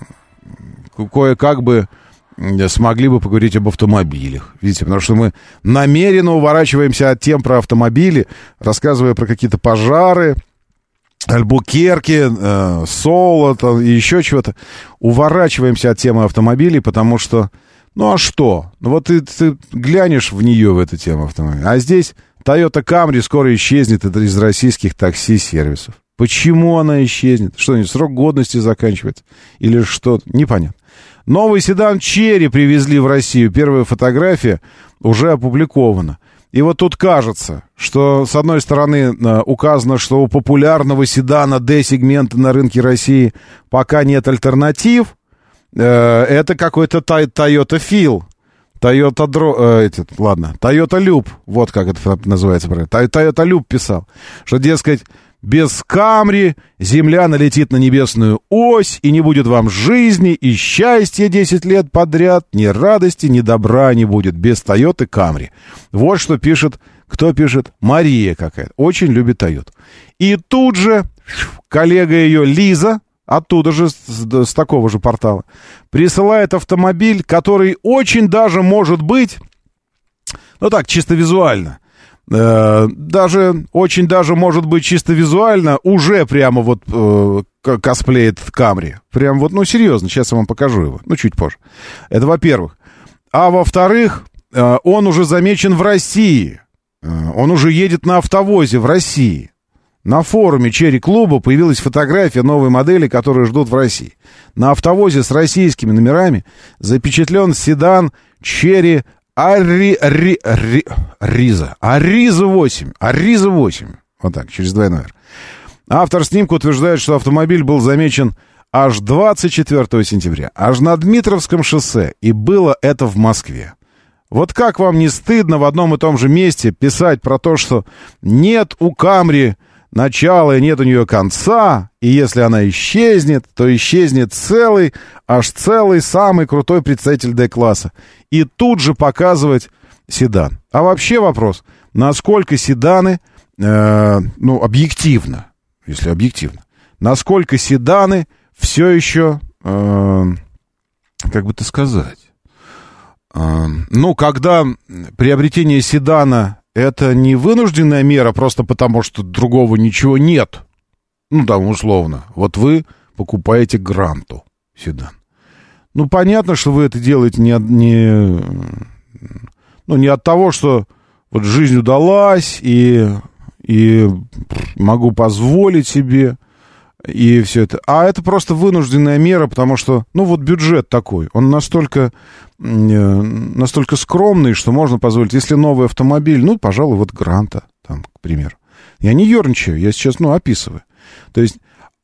э, кое-как бы смогли бы поговорить об автомобилях. Видите, потому что мы намеренно уворачиваемся от тем про автомобили, рассказывая про какие-то пожары, Альбукерки, э, Соло там, и еще чего-то. Уворачиваемся от темы автомобилей, потому что, ну а что? Ну вот ты, ты глянешь в нее, в эту тему автомобиля. А здесь Toyota Camry скоро исчезнет из российских такси-сервисов. Почему она исчезнет? Что, срок годности заканчивается? Или что? Непонятно. Новый седан Черри привезли в Россию. Первая фотография уже опубликована. И вот тут кажется, что с одной стороны указано, что у популярного седана D-сегмента на рынке России пока нет альтернатив. Это какой-то Toyota Feel. Toyota Dro... Этот, ладно, Toyota Loop. Вот как это называется. Toyota Loop писал, что, дескать, без Камри земля налетит на небесную ось, и не будет вам жизни и счастья десять лет подряд, ни радости, ни добра не будет без Тойоты Камри. Вот что пишет, кто пишет? Мария какая-то. Очень любит Тойоту. И тут же коллега ее Лиза, оттуда же, с, с такого же портала, присылает автомобиль, который очень даже может быть, ну так, чисто визуально, даже, очень даже, может быть, чисто визуально уже прямо вот э, косплеит Камри. Прям вот, ну, серьезно, сейчас я вам покажу его, ну, чуть позже. Это во-первых. А во-вторых, э, он уже замечен в России. Э, он уже едет на автовозе в России. На форуме Черри-клуба появилась фотография новой модели, которую ждут в России. На автовозе с российскими номерами запечатлен седан Черри Ари, Ари, Ари, Ариза. Ариза восемь. Ариза восемь. Вот так, через двойной эр. Автор снимка утверждает, что автомобиль был замечен аж двадцать четвёртого сентября. Аж на Дмитровском шоссе. И было это в Москве. Вот как вам не стыдно в одном и том же месте писать про то, что нет у Камри начала и нет у нее конца, и если она исчезнет, то исчезнет целый, аж целый самый крутой представитель D-класса. И тут же показывать седан. А вообще вопрос, насколько седаны, э, ну, объективно, если объективно, насколько седаны все еще, э, как бы это сказать, э, ну, когда приобретение седана это не вынужденная мера просто потому, что другого ничего нет. Ну, там, условно. Вот вы покупаете Гранту седан. Ну, понятно, что вы это делаете не, не, ну, не от того, что вот жизнь удалась, и, и могу позволить себе, и все это. А это просто вынужденная мера, потому что, ну, вот бюджет такой. Он настолько, настолько скромный, что можно позволить. Если новый автомобиль, ну, пожалуй, вот Гранта, там, к примеру. Я не ерничаю, я сейчас, ну, описываю. То есть,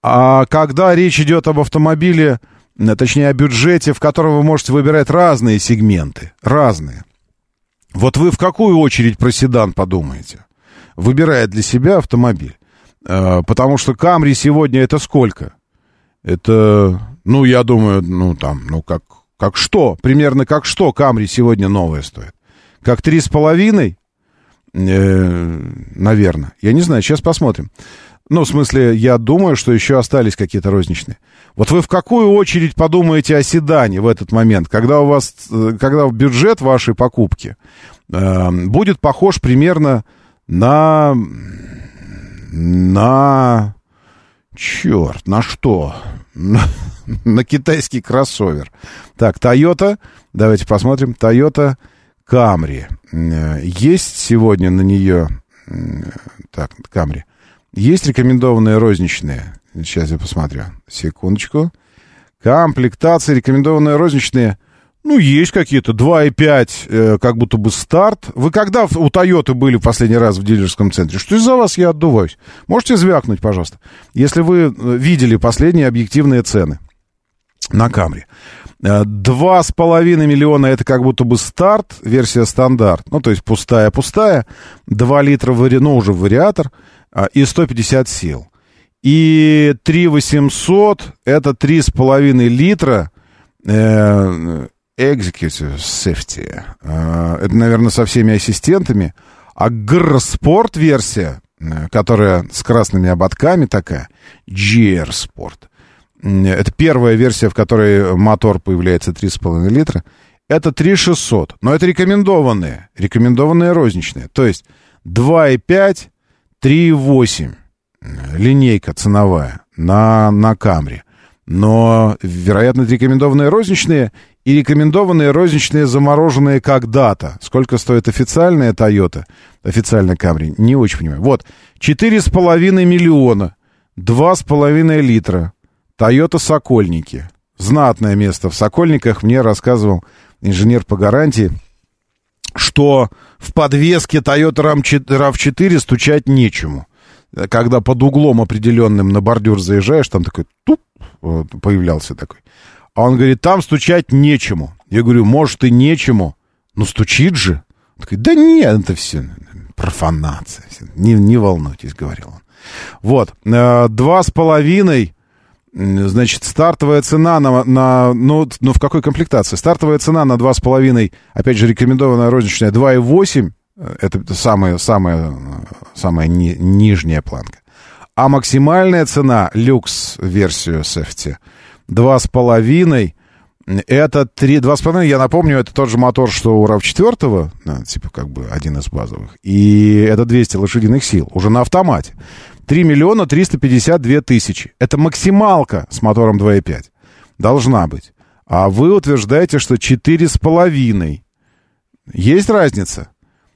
А когда речь идет об автомобиле, точнее, о бюджете, в котором вы можете выбирать разные сегменты, разные. Вот вы в какую очередь про седан подумаете, выбирая для себя автомобиль? Потому что Камри сегодня это сколько? Это, ну, я думаю, ну, там, ну, как, как что? Примерно как что Камри сегодня новое стоит? Как три с половиной? Э, наверное. Я не знаю, сейчас посмотрим. Ну, в смысле, я думаю, что еще остались какие-то розничные. Вот вы в какую очередь подумаете о седане в этот момент, когда у вас, когда бюджет вашей покупки э, будет похож примерно на... на... черт, на что? На, на китайский кроссовер. Так, Toyota, давайте посмотрим. Toyota Camry. Есть сегодня на нее... Так, Camry. Есть рекомендованные розничные. Сейчас я посмотрю. Секундочку. Комплектации, рекомендованные розничные. Ну, есть какие-то. два и пять, э, как будто бы старт. Вы когда у Toyota были в последний раз в дилерском центре? Что из-за вас я отдуваюсь? Можете звякнуть, пожалуйста, если вы видели последние объективные цены на Camry. Два с половиной миллиона это как будто бы старт, версия стандарт. Ну, то есть пустая-пустая. Два литра, вари... ну, уже вариатор. И сто пятьдесят сил. И три восемьсот это три с половиной литра э, Executive Safety. Э, это, наверное, со всеми ассистентами. А джи ар Sport версия, э, которая с красными ободками такая, джи ар Sport. Э, это первая версия, в которой мотор появляется три с половиной литра. Это три шестьсот. Но это рекомендованные. Рекомендованные розничные. То есть два и пять, три и восемь. Линейка ценовая на, на Camry. Но, вероятно, рекомендованные розничные и рекомендованные розничные замороженные когда-то. Сколько стоит официальная Toyota, официальная Camry, не очень понимаю. Вот, четыре с половиной миллиона, два с половиной литра, Toyota Сокольники. Знатное место в Сокольниках, мне рассказывал инженер по гарантии, что в подвеске Toyota рав четыре стучать нечему. Когда под углом определенным на бордюр заезжаешь, там такой туп, появлялся такой. А он говорит, там стучать нечему. Я говорю, может и нечему, но стучит же. Он такой, да нет, это все профанация. Не, не волнуйтесь, говорил он. Вот, два с половиной, значит, стартовая цена на, на ну, ну, в какой комплектации? Стартовая цена на два с половиной, опять же, рекомендованная розничная, два и восемь. Это самая, самая, самая ни, нижняя планка. А максимальная цена, люкс-версию Safety, два с половиной, это три, два с половиной, я напомню, это тот же мотор, что у рав четыре, типа как бы один из базовых, и это двести лошадиных сил, уже на автомате. три миллиона триста пятьдесят две тысячи. Это максималка с мотором два и пять. Должна быть. А вы утверждаете, что четыре с половиной. Есть разница?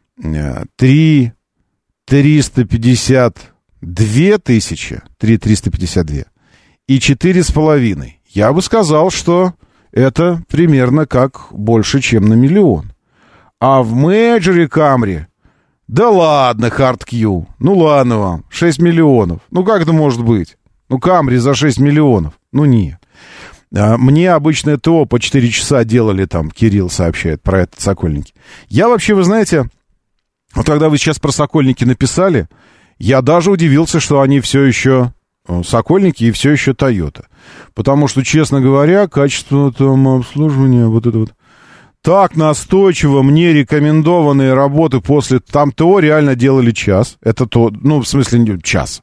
три триста пятьдесят две тысячи, три триста пятьдесят два и четыре с половиной. Я бы сказал, что это примерно как больше, чем на миллион. А в мейджоре Camry, да ладно, Hard Q, ну ладно вам, шесть миллионов. Ну как это может быть? Ну Camry за шесть миллионов, ну нет. Мне обычное ТО по четыре часа делали там, Кирилл сообщает про этот Сокольники. Я вообще, вы знаете... Вот когда вы сейчас про Сокольники написали, я даже удивился, что они все еще Сокольники и все еще Toyota. Потому что, честно говоря, качество там обслуживания, вот это вот. Так настойчиво мне рекомендованные работы после... Там ТО реально делали час. Это то, ну, в смысле, час.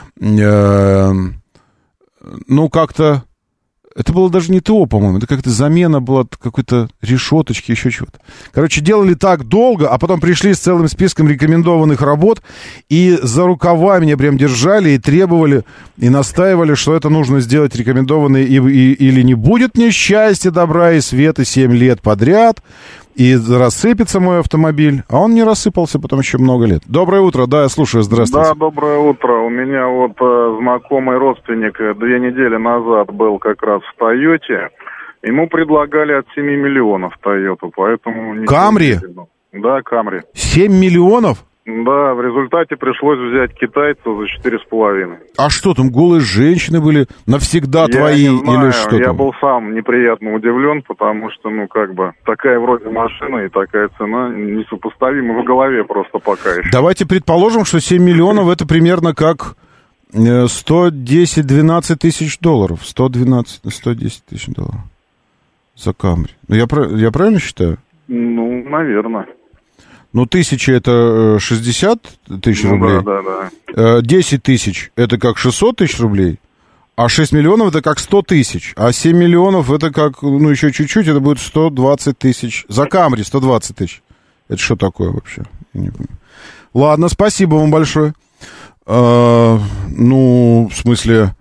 Ну, как-то... Это было даже не ТО, по-моему. Это как-то замена была какой-то решеточки, еще чего-то. Короче, делали так долго, а потом пришли с целым списком рекомендованных работ и за рукава меня прям держали и требовали, и настаивали, что это нужно сделать рекомендованные, и, и, или не будет мне счастья, добра и света семь лет подряд, и рассыпется мой автомобиль. А он не рассыпался потом еще много лет. Доброе утро, да, я слушаю, здравствуйте. Да, доброе утро. У меня вот э, знакомый родственник две недели назад был как раз в Тойоте. Ему предлагали от семи миллионов Тойоту, поэтому... Камри? Да, Камри. семь миллионов? Да, в результате пришлось взять китайца за четыре с половиной. А что там, голые женщины были навсегда Я твои не знаю, или что я там? был сам неприятно удивлен, потому что, ну, как бы, такая вроде машина и такая цена несопоставима в голове просто пока еще. Давайте предположим, что семь миллионов это примерно как сто десять - двенадцать тысяч долларов. сто двенадцать - сто десять тысяч долларов за Камри. Ну, я, я правильно считаю? Ну, наверное. Ну, тысяча это шестьдесят тысяч ну, рублей. Да, да, да. десять тысяч это как шестьсот тысяч рублей. А шесть миллионов это как сто тысяч. А семь миллионов это как, ну, еще чуть-чуть, это будет сто двадцать тысяч. За Камри сто двадцать тысяч. Это что такое вообще? Я не понимаю. Ладно, спасибо вам большое. А, ну, в смысле,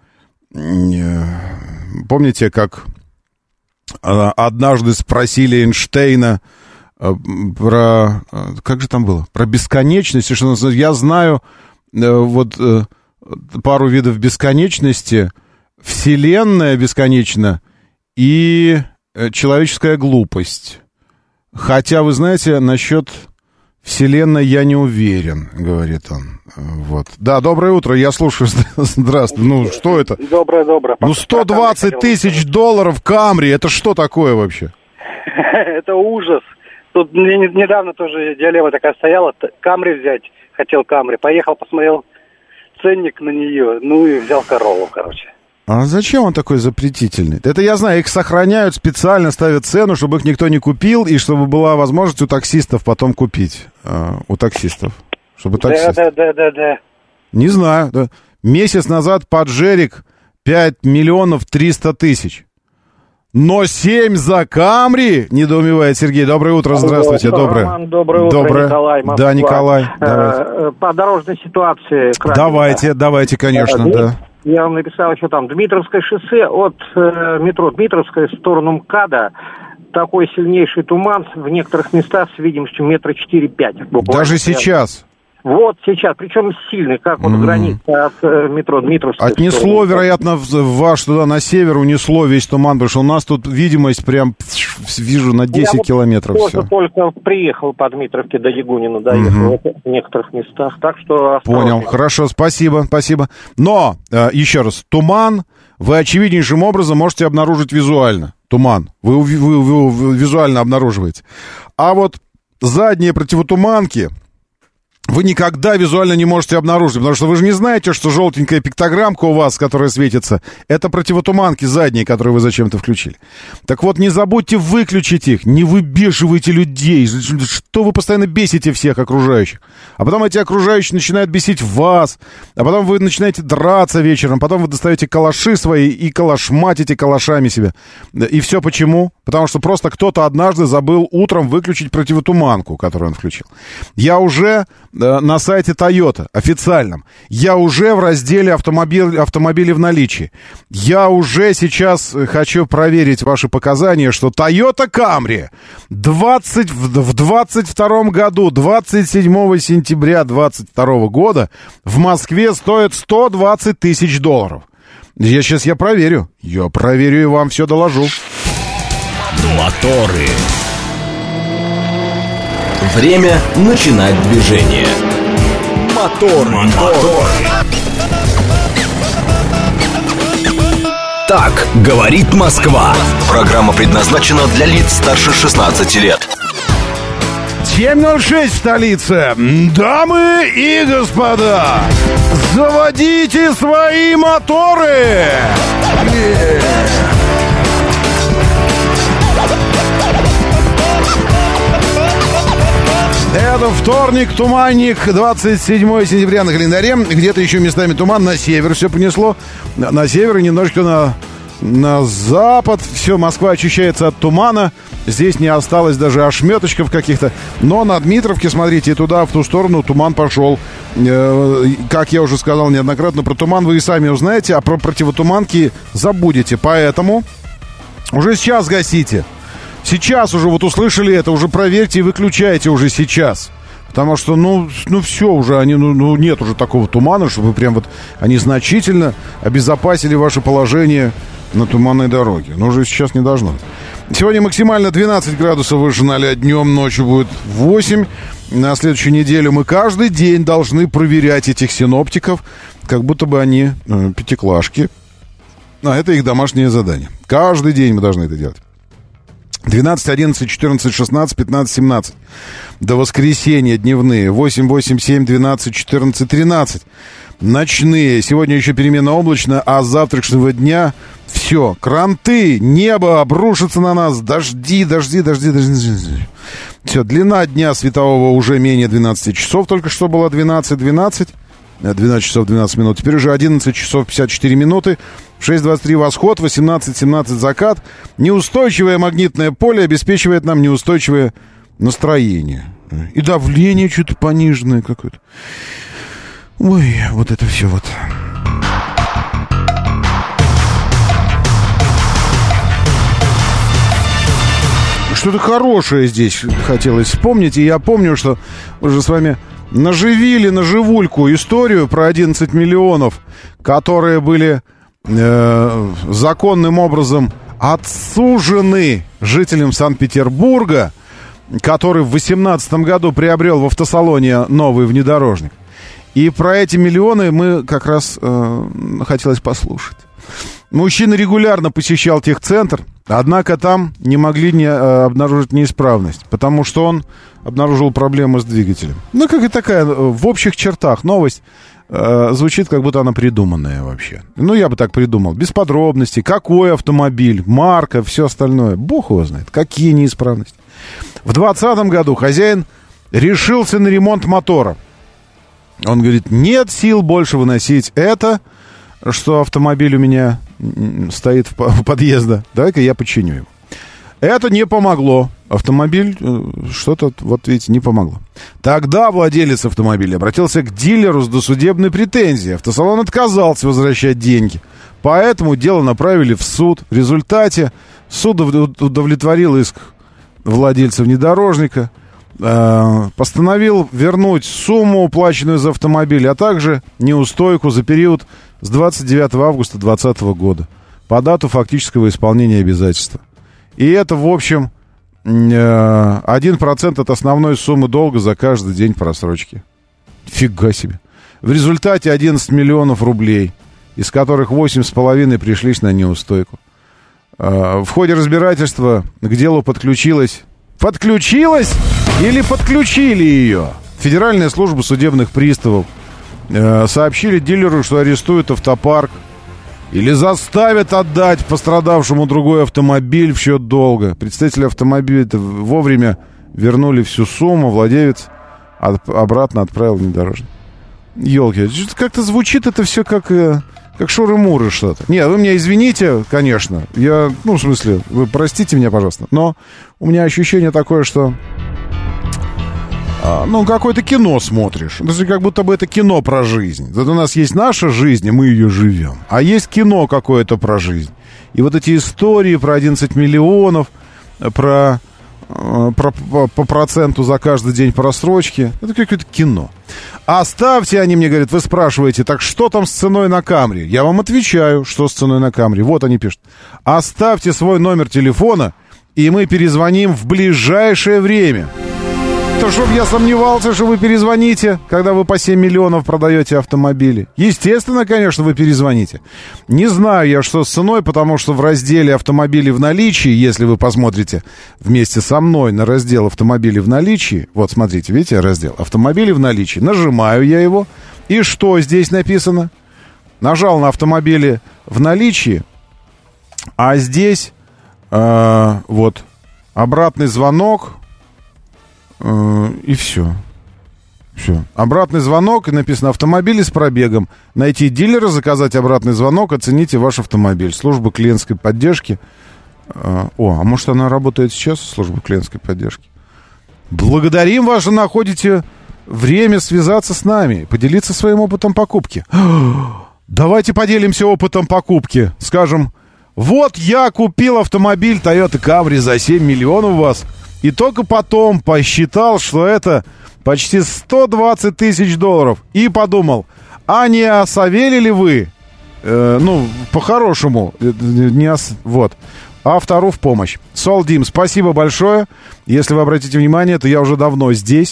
помните, как однажды спросили Эйнштейна про... Как же там было? Про бесконечность. Что я знаю вот пару видов бесконечности. Вселенная бесконечна и человеческая глупость. Хотя, вы знаете, насчет Вселенной я не уверен, говорит он. Вот. Да, доброе утро, я слушаю. Здравствуй. Ну, что это? Доброе, доброе. Ну, сто двадцать тысяч долларов Камри, это что такое вообще? Это ужас. Тут мне недавно тоже дилемма такая стояла. Камри взять, хотел Камри. Поехал, посмотрел ценник на нее, ну и взял корову, короче. А зачем он такой запретительный? Это я знаю, их сохраняют специально, ставят цену, чтобы их никто не купил, и чтобы была возможность у таксистов потом купить. А, у таксистов. Чтобы таксист... Да, да, да, да, да. Не знаю. Да. Месяц назад Паджерик пять миллионов триста тысяч. Но семь за Камри, недоумевает Сергей. Доброе утро, здравствуйте, доброе. Роман, доброе утро, доброе. Николай, Москва. Да, Николай, давайте. По дорожной ситуации. Давайте, давайте, конечно, да. да. Я вам написал еще там Дмитровское шоссе от э, метро Дмитровское в сторону МКАДа. Такой сильнейший туман в некоторых местах с видимостью метра четыре-пять. Даже сейчас? Вот сейчас, причем сильный, как вот mm-hmm. граница от э, метро Дмитровское. Отнесло, вероятно, в, в ваш туда на север, унесло весь туман, потому что у нас тут видимость прям, вижу, на десять Я километров вот все. только приехал по Дмитровке до Ягунина, доехал mm-hmm. в некоторых местах, так что... Понял, хорошо, спасибо, спасибо. Но, э, еще раз, туман вы очевиднейшим образом можете обнаружить визуально. Туман. Вы, вы, вы, вы визуально обнаруживаете. А вот задние противотуманки вы никогда визуально не можете обнаружить, потому что вы же не знаете, что желтенькая пиктограммка у вас, которая светится, это противотуманки задние, которые вы зачем-то включили. Так вот, не забудьте выключить их, не выбешивайте людей, что вы постоянно бесите всех окружающих. А потом эти окружающие начинают бесить вас, а потом вы начинаете драться вечером, потом вы достаете калаши свои и калашматите калашами себя. И все почему? Потому что просто кто-то однажды забыл утром выключить противотуманку, которую он включил. Я уже... на сайте Toyota, официальном. Я уже в разделе автомобиль, автомобили в наличии. Я уже сейчас хочу проверить ваши показания, что Toyota Camry двадцать, в двадцать втором году, двадцать седьмого сентября двадцать второго года в Москве стоит сто двадцать тысяч долларов. Я сейчас я проверю. Я проверю и вам все доложу. Моторы. Время начинать движение. Мотор, мотор. Так говорит Москва. Программа предназначена для лиц старше шестнадцати лет. семь ноль шесть в столице. Дамы и господа, заводите свои моторы. Это вторник, туманник, двадцать седьмого сентября на календаре. Где-то еще местами туман, на север все понесло. На, на север и немножко на, на запад. Все, Москва очищается от тумана. Здесь не осталось даже ошметочков каких-то. Но на Дмитровке, смотрите, туда, в ту сторону туман пошел. Э, как я уже сказал неоднократно, про туман вы и сами узнаете, а про противотуманки забудете. Поэтому уже сейчас гасите. Сейчас уже вот услышали это, уже проверьте и выключайте уже сейчас. Потому что, ну, ну все уже, они, ну, ну, нет уже такого тумана, чтобы прям вот они значительно обезопасили ваше положение на туманной дороге. Но уже сейчас не должно. Сегодня максимально двенадцать градусов выше ноля, днем, ночью будет восемь. на следующую неделю мы каждый день должны проверять этих синоптиков, как будто бы они э, пятиклашки. А это их домашнее задание. Каждый день мы должны это делать. двенадцать, одиннадцать, четырнадцать, шестнадцать, пятнадцать, семнадцать. До воскресенья дневные. восемь, восемь, семь, двенадцать, четырнадцать, тринадцать. Ночные. Сегодня еще переменно облачно, а с завтрашнего дня все. Кранты, небо обрушится на нас. Дожди, дожди, дожди, дожди. Все, длина дня светового уже менее двенадцати часов. Только что было двенадцать двенадцать. двенадцать часов двенадцать минут. Теперь уже одиннадцать часов пятьдесят четыре минуты. шесть двадцать три восход, восемнадцать семнадцать закат. Неустойчивое магнитное поле обеспечивает нам неустойчивое настроение. И давление что-то пониженное какое-то. Ой, вот это все вот. Что-то хорошее здесь хотелось вспомнить. И я помню, что мы же с вами наживили на живульку историю про одиннадцать миллионов, которые были э, законным образом отсужены жителям Санкт-Петербурга, который в восемнадцатом году приобрел в автосалоне новый внедорожник. И про эти миллионы мы как раз э, хотелось послушать. Мужчина регулярно посещал техцентр, однако там не могли не, э, обнаружить неисправность, потому что он обнаружил проблему с двигателем. Ну, как и такая, в общих чертах новость э, звучит, как будто она придуманная вообще. Ну, я бы так придумал. Без подробностей. Какой автомобиль, марка, все остальное. Бог его знает. Какие неисправности. В двадцатом году хозяин решился на ремонт мотора. Он говорит, нет сил больше выносить это, что автомобиль у меня стоит в подъезде. Давай-ка я починю его. Это не помогло. Автомобиль, что-то, вот видите, не помогло. Тогда владелец автомобиля обратился к дилеру с досудебной претензией. Автосалон отказался возвращать деньги. Поэтому дело направили в суд. В результате суд удовлетворил иск владельца внедорожника, постановил вернуть сумму, уплаченную за автомобиль, а также неустойку за период с двадцать девятого августа двадцатого года по дату фактического исполнения обязательства. И это, в общем, один процент от основной суммы долга за каждый день просрочки. Фига себе. В результате одиннадцать миллионов рублей, из которых восемь с половиной пришлись на неустойку. В ходе разбирательства к делу подключилась... Подключилась или подключили ее? Федеральная служба судебных приставов. Сообщили дилеру, что арестуют автопарк или заставят отдать пострадавшему другой автомобиль в счет долга. Представители автомобиля вовремя вернули всю сумму, владелец от, обратно отправил внедорожник. Ёлки, как-то звучит это все как, как шуры-муры что-то. Нет, вы меня извините, конечно. Я, ну, в смысле, вы простите меня, пожалуйста. Но у меня ощущение такое, что... Ну, какое-то кино смотришь. Это как будто бы это кино про жизнь. Зато у нас есть наша жизнь, и мы ее живем. А есть кино какое-то про жизнь. И вот эти истории про одиннадцать миллионов, про, про, по, по проценту за каждый день просрочки, это какое-то кино. Оставьте, они мне говорят, вы спрашиваете, так что там с ценой на Камри? Я вам отвечаю, что с ценой на Камри. Вот они пишут. Оставьте свой номер телефона, и мы перезвоним в ближайшее время. То, чтобы я сомневался, что вы перезвоните, когда вы по семь миллионов продаете автомобили. Естественно, конечно, вы перезвоните. Не знаю я, что с ценой, потому что в разделе «Автомобили в наличии», если вы посмотрите вместе со мной на раздел «Автомобили в наличии», вот, смотрите, видите, раздел «Автомобили в наличии», нажимаю я его, и что здесь написано? Нажал на «Автомобили в наличии», а здесь э, вот обратный звонок, и все. Все. Обратный звонок, и написано «Автомобили с пробегом». Найти дилера, заказать обратный звонок, оцените ваш автомобиль. Служба клиентской поддержки. О, а может она работает сейчас, служба клиентской поддержки? Благодарим вас, что находите время связаться с нами, поделиться своим опытом покупки. Давайте поделимся опытом покупки. Скажем, вот я купил автомобиль Toyota Camry за семь миллионов у вас. И только потом посчитал, что это почти сто двадцать тысяч долларов. И подумал, а не осовели ли вы? Э, ну, по-хорошему. Не ос... Вот. Автору в помощь. Солдим, спасибо большое. Если вы обратите внимание, то я уже давно здесь.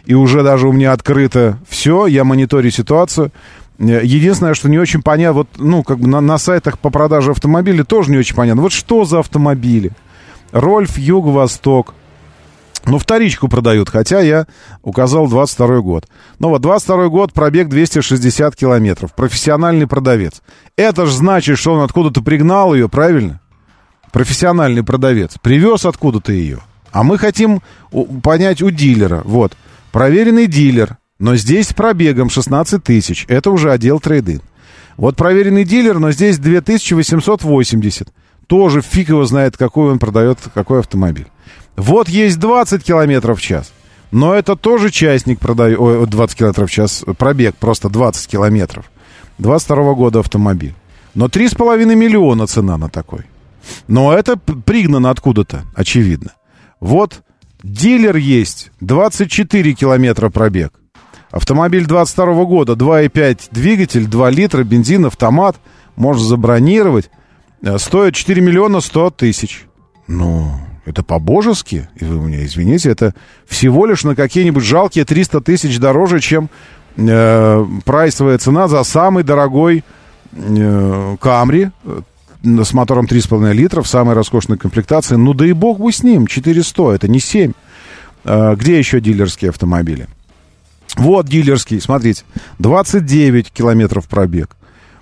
и уже даже у меня открыто все, я мониторю ситуацию. Единственное, что не очень понятно, вот, ну, как бы на, на сайтах по продаже автомобилей тоже не очень понятно. Вот что за автомобили? Рольф, Юго-Восток. Ну, вторичку продают, хотя я указал двадцать второй год. Ну вот, двадцать второй год, пробег двести шестьдесят километров. Профессиональный продавец. Это же значит, что он откуда-то пригнал ее, правильно? Профессиональный продавец. Привез откуда-то ее. А мы хотим у, понять у дилера. Вот, проверенный дилер. Но здесь с пробегом шестнадцать тысяч. Это уже отдел трейд-ин. Вот проверенный дилер, но здесь две тысячи восемьсот восемьдесят. Тоже фиг его знает, какой он продает, какой автомобиль. Вот есть двадцать километров в час. Но это тоже частник продает... Ой, двадцать километров в час. Пробег просто двадцать километров. двадцать второго года автомобиль. Но три с половиной миллиона цена на такой. Но это пригнано откуда-то, очевидно. Вот дилер есть. двадцать четыре километра пробег. Автомобиль двадцать второго года, два и пять двигатель, два литра, бензин, автомат. Можно забронировать. Стоит четыре миллиона сто тысяч. Ну, это по-божески. И вы меня извините, это всего лишь на какие-нибудь жалкие триста тысяч дороже, чем э, прайсовая цена за самый дорогой э, Камри э, с мотором три с половиной литра в самой роскошной комплектации. Ну, да и бог бы с ним, четыреста, это не семь. Э, где еще дилерские автомобили? Вот дилерский, смотрите, двадцать девять километров пробег.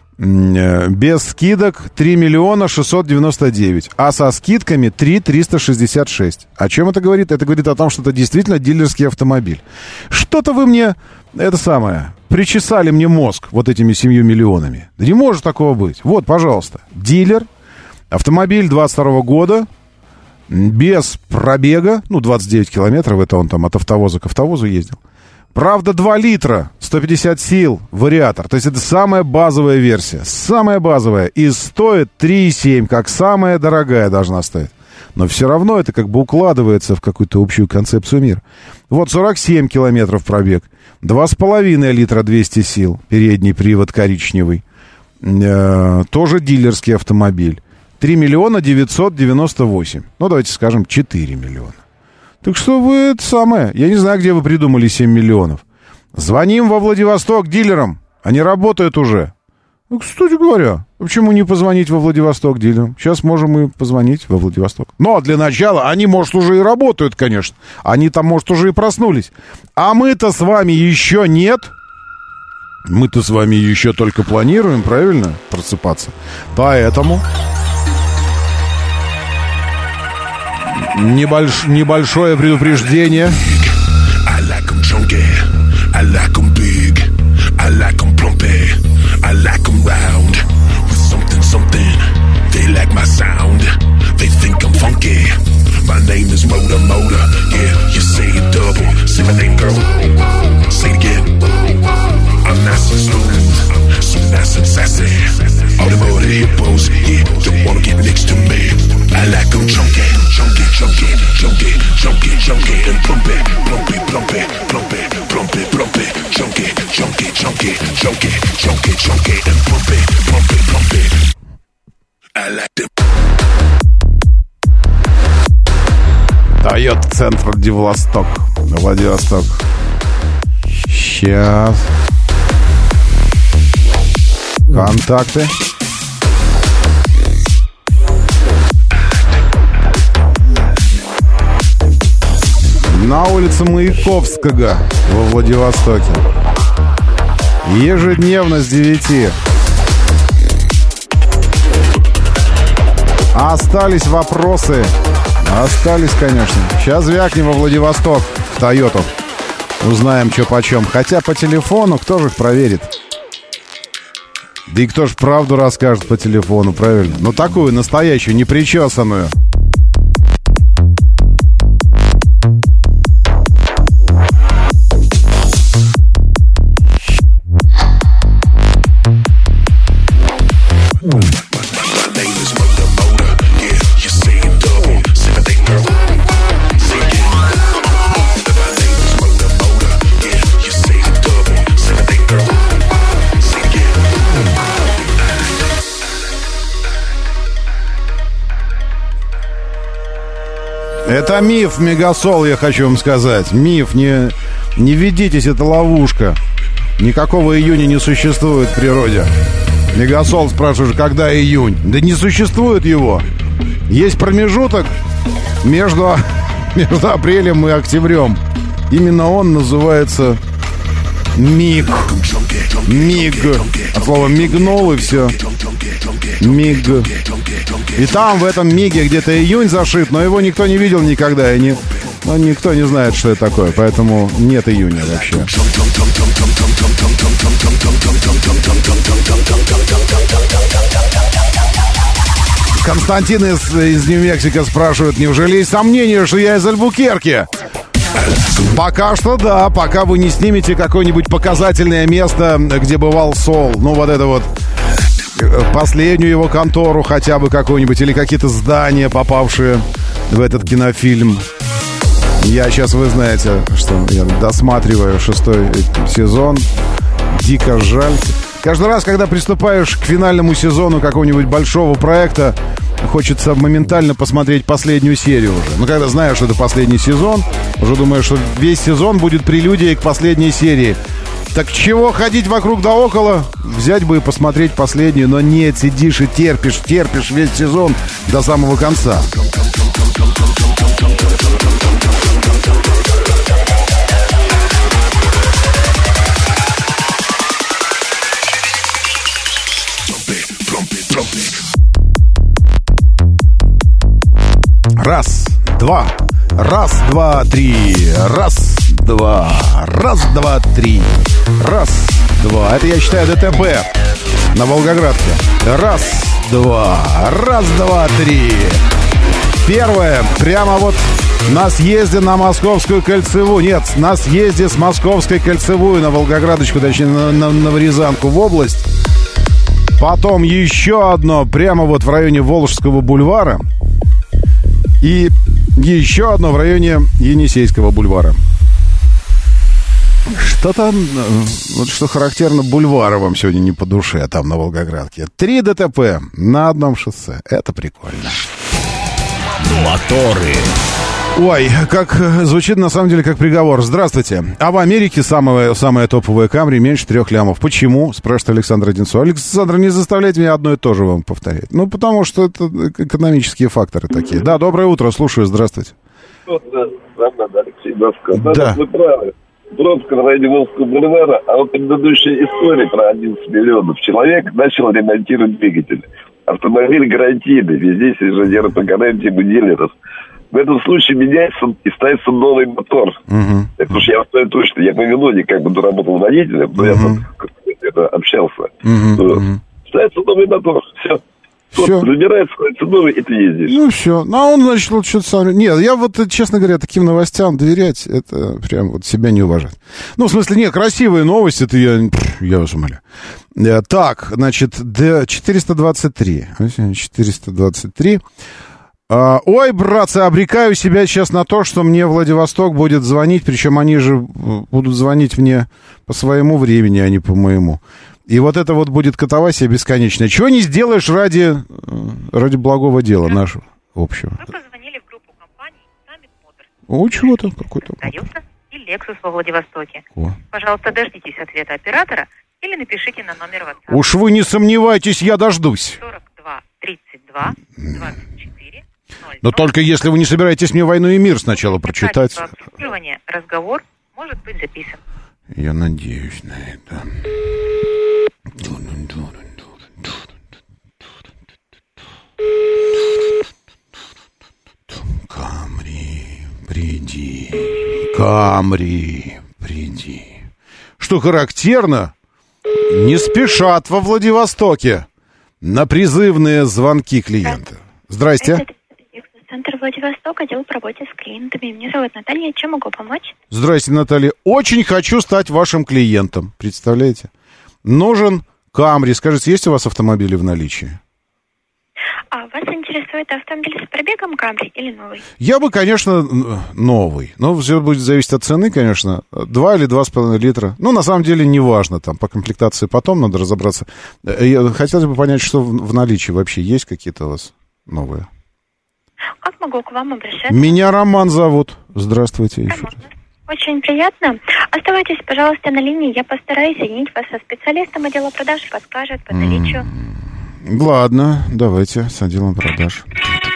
Без скидок три миллиона шестьсот девяносто девять, а со скидками три триста шестьдесят шесть. О чем это говорит? Это говорит о том, что это действительно дилерский автомобиль. Что-то вы мне, это самое, причесали мне мозг вот этими семью миллионами. Да не может такого быть. Вот, пожалуйста, дилер, автомобиль двадцать второго года, без пробега, ну, двадцать девять километров, это он там от автовоза к автовозу ездил. Правда, два литра, сто пятьдесят сил, вариатор. То есть это самая базовая версия. Самая базовая. И стоит три и семь, как самая дорогая должна стоить. Но все равно это как бы укладывается в какую-то общую концепцию мира. Вот сорок семь километров пробег. два с половиной литра, двести сил. Передний привод коричневый. Э-э- тоже дилерский автомобиль. три миллиона девятьсот девяносто восемь. Ну, давайте скажем, четыре миллиона. Так что вы это самое. Я не знаю, где вы придумали семь миллионов. Звоним во Владивосток дилерам. Они работают уже. Ну, кстати говоря, почему не позвонить во Владивосток дилерам? Сейчас можем и позвонить во Владивосток. Но для начала они, может, уже и работают, конечно. Они там, может, уже и проснулись. А мы-то с вами еще нет. Мы-то с вами еще только планируем, правильно, просыпаться. Поэтому... Небольш... Небольшое предупреждение. Тойота Центр Владивосток. Владивосток. Сейчас. Контакты. На улице Маяковского во Владивостоке. Ежедневно с девяти. Остались вопросы. Остались, конечно. Сейчас звякнем во Владивосток в Тойоту. Узнаем, что почем. Хотя по телефону кто же их проверит? Да и кто же правду расскажет по телефону, правильно? Ну, такую настоящую, непричесанную. Это миф, Мегасол, я хочу вам сказать. Миф, не, Не ведитесь, это ловушка. Никакого июня не существует в природе. Мегасол спрашиваешь, когда июнь? Да не существует его. Есть промежуток между, между апрелем и октябрем. Именно он называется миг. Миг. От слова мигнул и все. Миг. И там, в этом миге, где-то июнь зашит, но его никто не видел никогда. И не, ну, никто не знает, что это такое. Поэтому нет июня вообще. Константин из, из Нью-Мексико спрашивает, неужели есть сомнения, что я из Альбукерки? Пока что да, пока вы не снимете какое-нибудь показательное место, где бывал Сол. Ну, вот это вот последнюю его контору хотя бы какую-нибудь, или какие-то здания, попавшие в этот кинофильм. Я сейчас, вы знаете, что я досматриваю шестой сезон. Дико жаль. Каждый раз, когда приступаешь к финальному сезону какого-нибудь большого проекта, хочется моментально посмотреть последнюю серию уже. Ну, когда знаешь, что это последний сезон, уже думаешь, что весь сезон будет прелюдией к последней серии. Так чего ходить вокруг да около? Взять бы и посмотреть последнюю. Но нет, сидишь и терпишь, терпишь весь сезон до самого конца. Раз, два, раз, два, три, раз, два, раз, два, три, раз, два. Это я считаю ДТП на Волгоградке. Раз, два, раз, два, три. Первое, прямо вот на съезде на Московскую кольцевую. Нет, на съезде с Московской кольцевую на Волгоградочку, точнее на, на Новорязанку в область. Потом еще одно прямо вот в районе Волжского бульвара. И еще одно в районе Енисейского бульвара. Что там, вот что характерно, бульвара вам сегодня не по душе, а там на Волгоградке. Три ДТП на одном шоссе. Это прикольно. Моторы. Ой, как звучит на самом деле как приговор. Здравствуйте. А в Америке самая, самая топовая Камри меньше трех лямов. Почему? Спрашивает Александр Одинцов. Александр, не заставляйте меня одно и то же вам повторять. Ну, потому что это экономические факторы такие. Да, доброе утро, слушаю, здравствуйте. Алексей Москва. Да. Вы правы. Бронского в районе Волжского бульвара, а вот предыдущая история про одиннадцать миллионов. Человек начал ремонтировать двигатель. Автомобиль гарантийный, везде есть инженеры по гарантии, дилеров. В этом случае меняется и ставится новый мотор. Uh-huh. Это уж я знаю точно. Я по Вавилоне как бы доработал водителем, но uh-huh. я там это, общался. Uh-huh. Uh-huh. Ставится новый мотор. Все. Все. Забирается, ставится новый, и ты ездишь. Ну, все. Ну, а он, значит, вот что-то сам... Нет, я вот, честно говоря, таким новостям доверять, это прям вот себя не уважать. Ну, в смысле, нет, красивые новости, это я... Я вас умоляю. Так, значит, четыреста двадцать три. четыреста двадцать три. Ой, братцы, обрекаю себя сейчас на то, что мне Владивосток будет звонить, причем они же будут звонить мне по своему времени, а не по моему. И вот это вот будет катавасия бесконечная. Чего не сделаешь ради, ради благого дела нашего общего. Вы позвонили в группу компаний Summit Motors. О, чего-то какой-то. Toyota и Lexus во Владивостоке. О. Пожалуйста, дождитесь ответа оператора или напишите на номер WhatsApp. Уж вы не сомневайтесь, я дождусь. сорок два тридцать два двадцать четыре. Но только если вы не собираетесь мне «Войну и мир» сначала прочитать. Разговор может быть записан. Я надеюсь на это. Камри, приди. Камри, приди. Что характерно, не спешат во Владивостоке на призывные звонки клиента. Здрасте. Центр Владивосток, отдел по работе с клиентами. Меня зовут Наталья. Чем могу помочь? Здрасте, Наталья. Очень хочу стать вашим клиентом. Представляете? Нужен Камри. Скажите, есть у вас автомобили в наличии? А вас интересует автомобиль с пробегом Камри или новый? Я бы, конечно, новый. Но все будет зависеть от цены, конечно. Два или два с половиной литра. Ну, на самом деле, не важно. Там по комплектации потом надо разобраться. Я хотелось бы понять, что в наличии вообще есть какие-то у вас новые. Как могу к вам обращаться? Меня Роман зовут. Здравствуйте. Роман. Очень приятно. Оставайтесь, пожалуйста, на линии. Я постараюсь соединить вас со специалистом отдела продаж, подскажет, подналичу. Ладно, давайте с отделом продаж.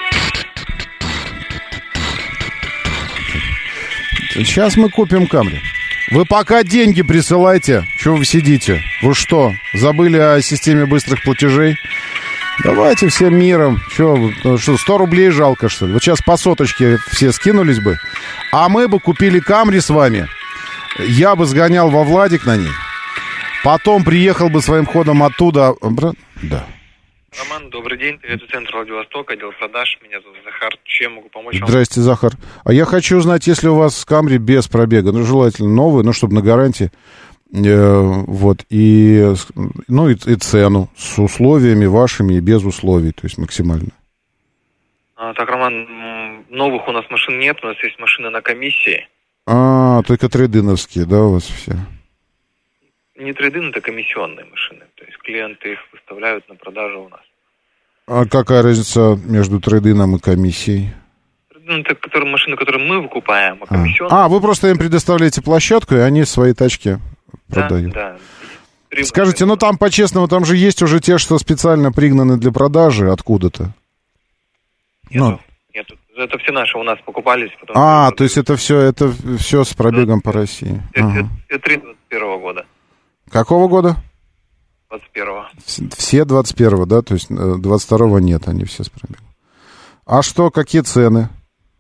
Сейчас мы купим Камри. Вы пока деньги присылайте. Чего вы сидите? Вы что, забыли о системе быстрых платежей? Давайте всем миром. Че, что, сто рублей жалко, что ли? Вот сейчас по соточке все скинулись бы. А мы бы купили Камри с вами. Я бы сгонял во Владик на ней. Потом приехал бы своим ходом оттуда. Да. Роман, добрый день. Это центр Владивостока, отдел продаж. Меня зовут Захар. Чем могу помочь вам? Здрасте, Захар. А я хочу узнать, если у вас Камри без пробега, ну, желательно новые, ну, чтобы на гарантии. Э, вот, и, ну, и, и цену с условиями вашими и без условий, то есть максимально. А, так, Роман, новых у нас машин нет, у нас есть машины на комиссии. А, только трейдиновские, да, у вас все? Не трейдин, это комиссионные машины. То есть клиенты их выставляют на продажу у нас. А какая разница между трейдином и комиссией? Ну, это которые, машины, которые мы выкупаем, а комиссионные... А, вы просто им предоставляете площадку, и они свои тачки продают. Да, да. Скажите, ну там по-честному, там же есть уже те, что специально пригнаны для продажи откуда-то. Нету, ну. нету. Это все наши у нас покупались. Потом а, то есть это все, это все с пробегом да. по России. Это, ага. это три двадцать первого года. Какого года? двадцать первого. Все двадцать первого, да? То есть двадцать второго нет, они все с пробегом. А что, какие цены?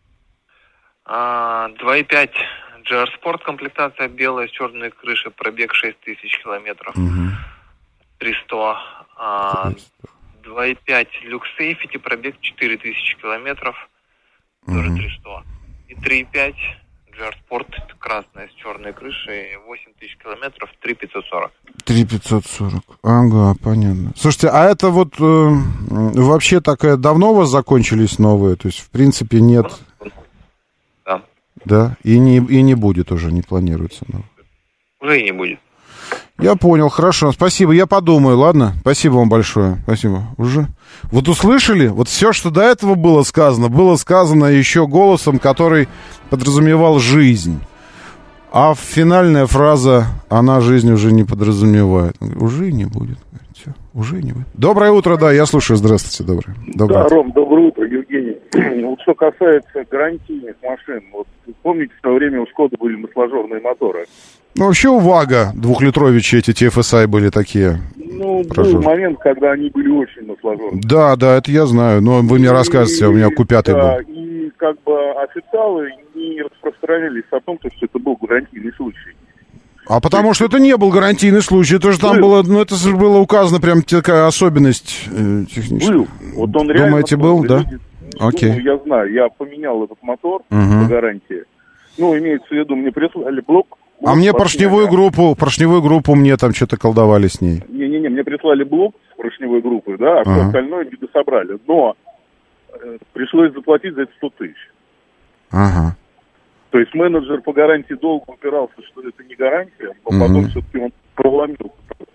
А, два и пять джи ар Sport, комплектация белая с черной крышей, пробег шесть тысяч километров. Угу. триста. А, два и пять Lux Safety, пробег четыре тысячи километров, угу. тоже триста. И три и пять джи ар Sport, красная с черной крышей, восемь тысяч километров, три тысячи пятьсот сорок. три тысячи пятьсот сорок. Ага, понятно. Слушайте, а это вот э, вообще такая, давно у вас закончились новые? То есть, в принципе, нет... Да. Да? И не, и не будет уже, не планируется. Но... Уже и не будет. Я понял, хорошо, спасибо, я подумаю, ладно? Спасибо вам большое, спасибо. Уже? Вот услышали? Вот все, что до этого было сказано, было сказано еще голосом, который подразумевал жизнь. А финальная фраза, она жизнь уже не подразумевает. Уже и не будет. Все, уже и не будет. Доброе утро, да, я слушаю, здравствуйте, доброе. доброе да, утро. Ром, доброе утро, Евгений. Вот что касается гарантийных машин, вот помните, в то время у Шкоды были масложорные моторы? Ну, вообще у ВАГа двухлитровичи эти ти эф эс ай были такие. Ну, был момент, когда они были очень масложорные. Да, да, это я знаю, но вы мне и, расскажете, у меня купятый да, был. И как бы официалы не распространялись о том, что это был гарантийный случай. А потому что это не был гарантийный случай, это же там был. было, ну это же было указано прям такая особенность э, техническая. Был, вот он реально... Думаете, был, да? Люди, Окей. Думаю, я знаю, я поменял этот мотор угу. по гарантии. Ну, имеется в виду, мне прислали блок. А мне поршневую группу, поршневую группу мне там что-то колдовали с ней. Не-не-не, мне прислали блок с поршневой группой, да, а ага. все остальное не дособрали. Но э, пришлось заплатить за это сто тысяч. Ага. То есть менеджер по гарантии долго упирался, что это не гарантия, но угу. потом все-таки он проломил.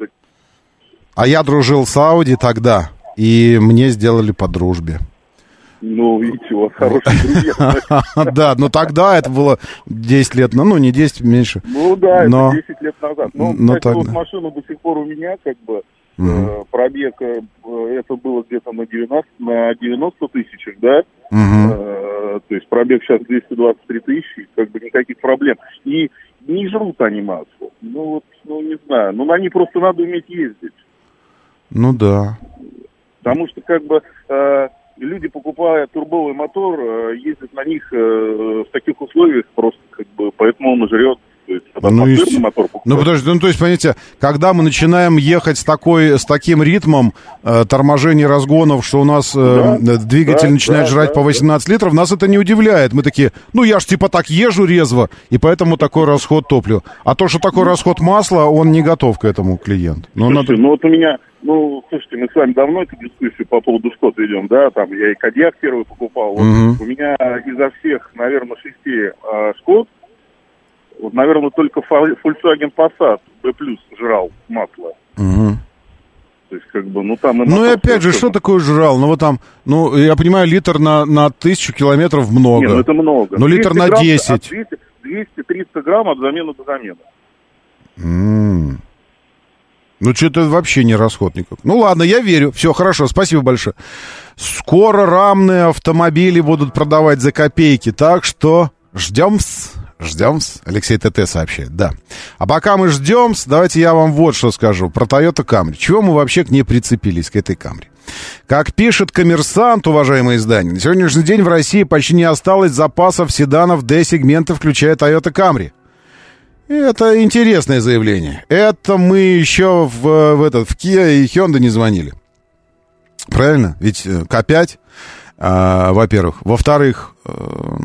А я дружил с Audi тогда, и мне сделали по дружбе. Ну, видите, у вас хорошие друзья. Да, но тогда это было десять лет, ну, не десять, меньше. Ну, да, это десять лет назад. Но, кстати, вот машина до сих пор у меня, как бы, пробег, это было где-то на девяносто тысячах, да? То есть пробег сейчас двести двадцать три тысячи, как бы никаких проблем. И не жрут они масло. Ну, вот, ну, не знаю. Ну, на них просто надо уметь ездить. Ну, да. Потому что, как бы... Люди, покупая турбовый мотор, ездят на них в таких условиях просто, как бы, поэтому он и жрет. То есть, ну, и... мотор ну, подожди, ну, то есть, понимаете, когда мы начинаем ехать с, такой, с таким ритмом э, торможения разгонов, что у нас э, да, двигатель да, начинает да, жрать да, по восемнадцать да. литров, нас это не удивляет. Мы такие, ну, я ж типа так езжу резво, и поэтому такой расход топлива. А то, что такой расход масла, он не готов к этому, клиент. Но слушайте, надо... ну, вот у меня... Ну, слушайте, мы с вами давно эту дискуссию по поводу Шкод ведем, да, там я и Кодиак первый покупал. Вот угу. У меня изо всех, наверное, шести э, Шкод, вот, наверное, только Volkswagen Passat B плюс жрал масло. Угу. То есть, как бы, ну, там... Ну, и опять же, что такое жрал? Ну, вот там, ну, я понимаю, литр на, на тысячу километров много. Нет, ну, это много. Ну, литр на десять. двести-триста грамм от замены до замены. М-м. Ну, что-то вообще не расход никак. Ну, ладно, я верю. Все, хорошо, спасибо большое. Скоро рамные автомобили будут продавать за копейки, так что ждем-с, ждем-с. Алексей ТТ сообщает, да. А пока мы ждем, давайте я вам вот что скажу про Toyota Camry. Чего мы вообще к ней прицепились, к этой Camry? Как пишет «Коммерсант», уважаемые издания, на сегодняшний день в России почти не осталось запасов седанов D-сегмента, включая Toyota Camry. Это интересное заявление. Это мы еще в, в, этот, в Kia и Hyundai не звонили. Правильно? Ведь К пять, э, во-первых. Во-вторых, э,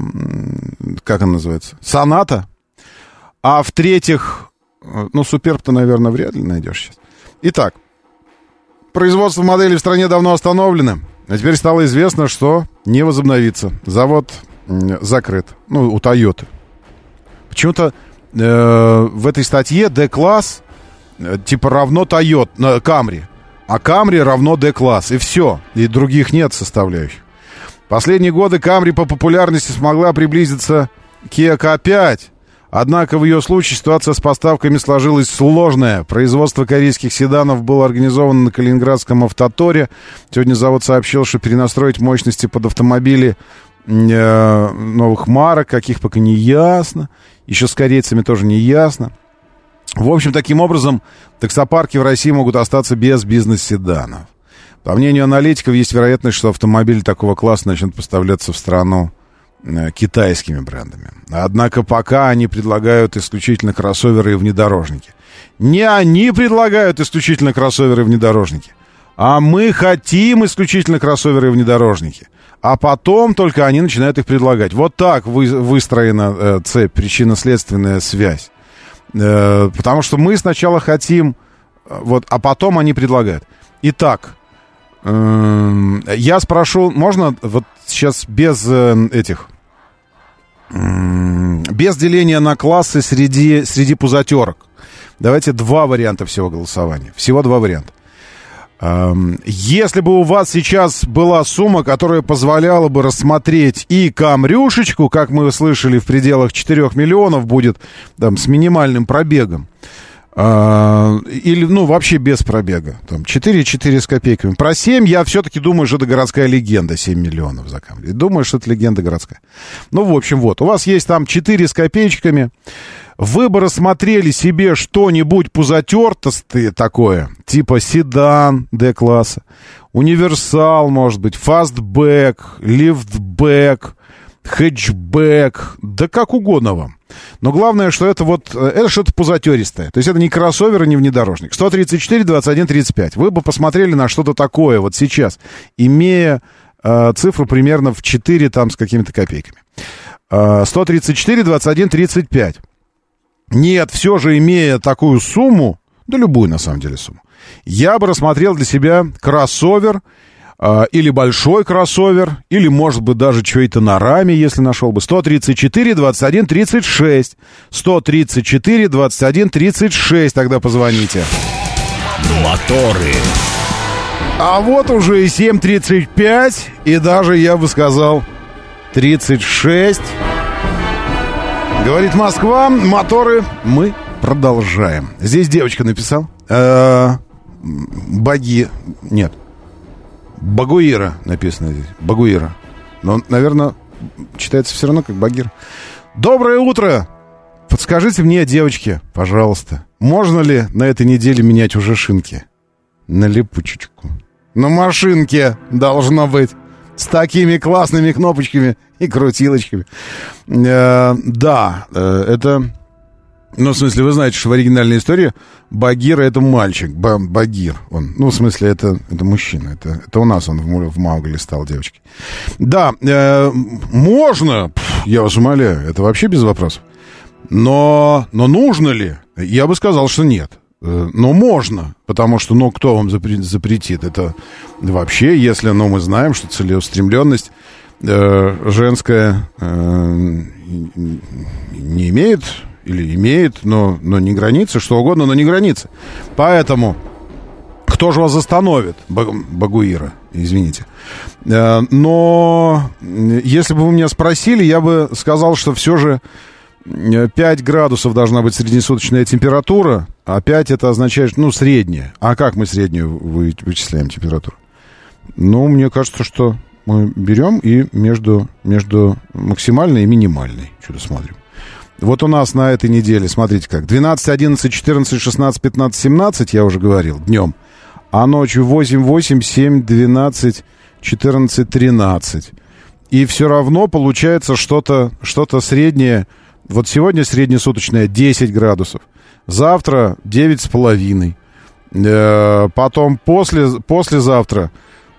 как она называется? Соната. А в-третьих, э, ну, Суперб-то, наверное, вряд ли найдешь сейчас. Итак, производство моделей в стране давно остановлено. А теперь стало известно, что не возобновится. Завод э, закрыт. Ну, у Toyota. Почему-то в этой статье D-класс типа равно Toyota, Camry, а Camry равно D-класс, и все, и других нет составляющих. Последние годы Camry по популярности смогла приблизиться к Kia К пять, однако в ее случае ситуация с поставками сложилась сложная. Производство корейских седанов было организовано на Калининградском автоторе. Сегодня завод сообщил, что перенастроить мощности под автомобили э, новых марок, каких пока не ясно. Еще с корейцами тоже не ясно. В общем, таким образом, таксопарки в России могут остаться без бизнес-седанов. По мнению аналитиков, есть вероятность, что автомобили такого класса начнут поставляться в страну э, китайскими брендами. Однако пока они предлагают исключительно кроссоверы и внедорожники. Не они предлагают исключительно кроссоверы и внедорожники, а мы хотим исключительно кроссоверы и внедорожники. А потом только они начинают их предлагать. Вот так вы, выстроена э, цепь, причинно-следственная связь. Э, потому что мы сначала хотим, вот, а потом они предлагают. Итак, э, я спрошу, можно вот сейчас без э, этих, э, без деления на классы среди, среди пузатерок. Давайте два варианта всего голосования. Всего два варианта. Если бы у вас сейчас была сумма, которая позволяла бы рассмотреть и камрюшечку, как мы слышали, в пределах четырёх миллионов будет, там, с минимальным пробегом, или, ну, вообще без пробега, там, четыре-четыре с копейками. Про семь я все-таки думаю, что это городская легенда, семь миллионов за Камри. Думаю, что это легенда городская. Ну, в общем, вот, у вас есть там четыре с копеечками. Вы бы рассмотрели себе что-нибудь пузатертостое такое, типа седан D-класса, универсал, может быть, фастбэк, лифтбэк, хэтчбэк, да как угодно вам. Но главное, что это вот, это что-то пузатеристое. То есть это не кроссовер и не внедорожник. сто тридцать четыре двадцать один тридцать пять. Вы бы посмотрели на что-то такое вот сейчас, имея э, цифру примерно в четыре там с какими-то копейками. Э, сто тридцать четыре двадцать один тридцать пять. Нет, все же, имея такую сумму, да любую на самом деле сумму, я бы рассмотрел для себя кроссовер, э, или большой кроссовер, или, может быть, даже что-то на раме, если нашел бы. сто тридцать четыре двадцать один тридцать шесть. сто тридцать четыре двадцать один тридцать шесть, тогда позвоните. Моторы. А вот уже и семь тридцать пять, и даже, я бы сказал, тридцать шесть. Говорит Москва, моторы, мы продолжаем. Здесь девочка написала. Э-э- Баги... Нет. Багуира написано здесь. Багуира. Но, наверное, читается все равно как Багир. Доброе утро! Подскажите мне, девочки, пожалуйста, можно ли на этой неделе менять уже шинки? На липучечку. На машинке должно быть. С такими классными кнопочками и крутилочками. Э, да, э, это... Ну, в смысле, вы знаете, что в оригинальной истории Багира — это мальчик. Ба- Багир он. Ну, в смысле, это, это мужчина. Это, это у нас он в, в Маугли стал девочкой. Да, э, можно, пф, я вас умоляю, это вообще без вопросов. Но, но нужно ли? Я бы сказал, что нет. Но можно, потому что, ну, кто вам запретит? Это вообще, если, ну, мы знаем, что целеустремленность э, женская э, не имеет, или имеет, но, но не границы, что угодно, но не границы. Поэтому кто же вас остановит, Багуира, извините. Э, но если бы вы меня спросили, я бы сказал, что все же пять градусов должна быть среднесуточная температура, а пять это означает, ну, средняя. А как мы среднюю вы, вычисляем температуру? Ну, мне кажется, что мы берем и между, между максимальной и минимальной что-то смотрим. Вот у нас на этой неделе, смотрите как, двенадцать, одиннадцать, четырнадцать, шестнадцать, пятнадцать, семнадцать, я уже говорил, днем. А ночью восемь, восемь, семь, двенадцать, четырнадцать, тринадцать. И все равно получается что-то, что-то среднее. Вот сегодня среднесуточное десять градусов. Завтра девять с половиной. Потом после, послезавтра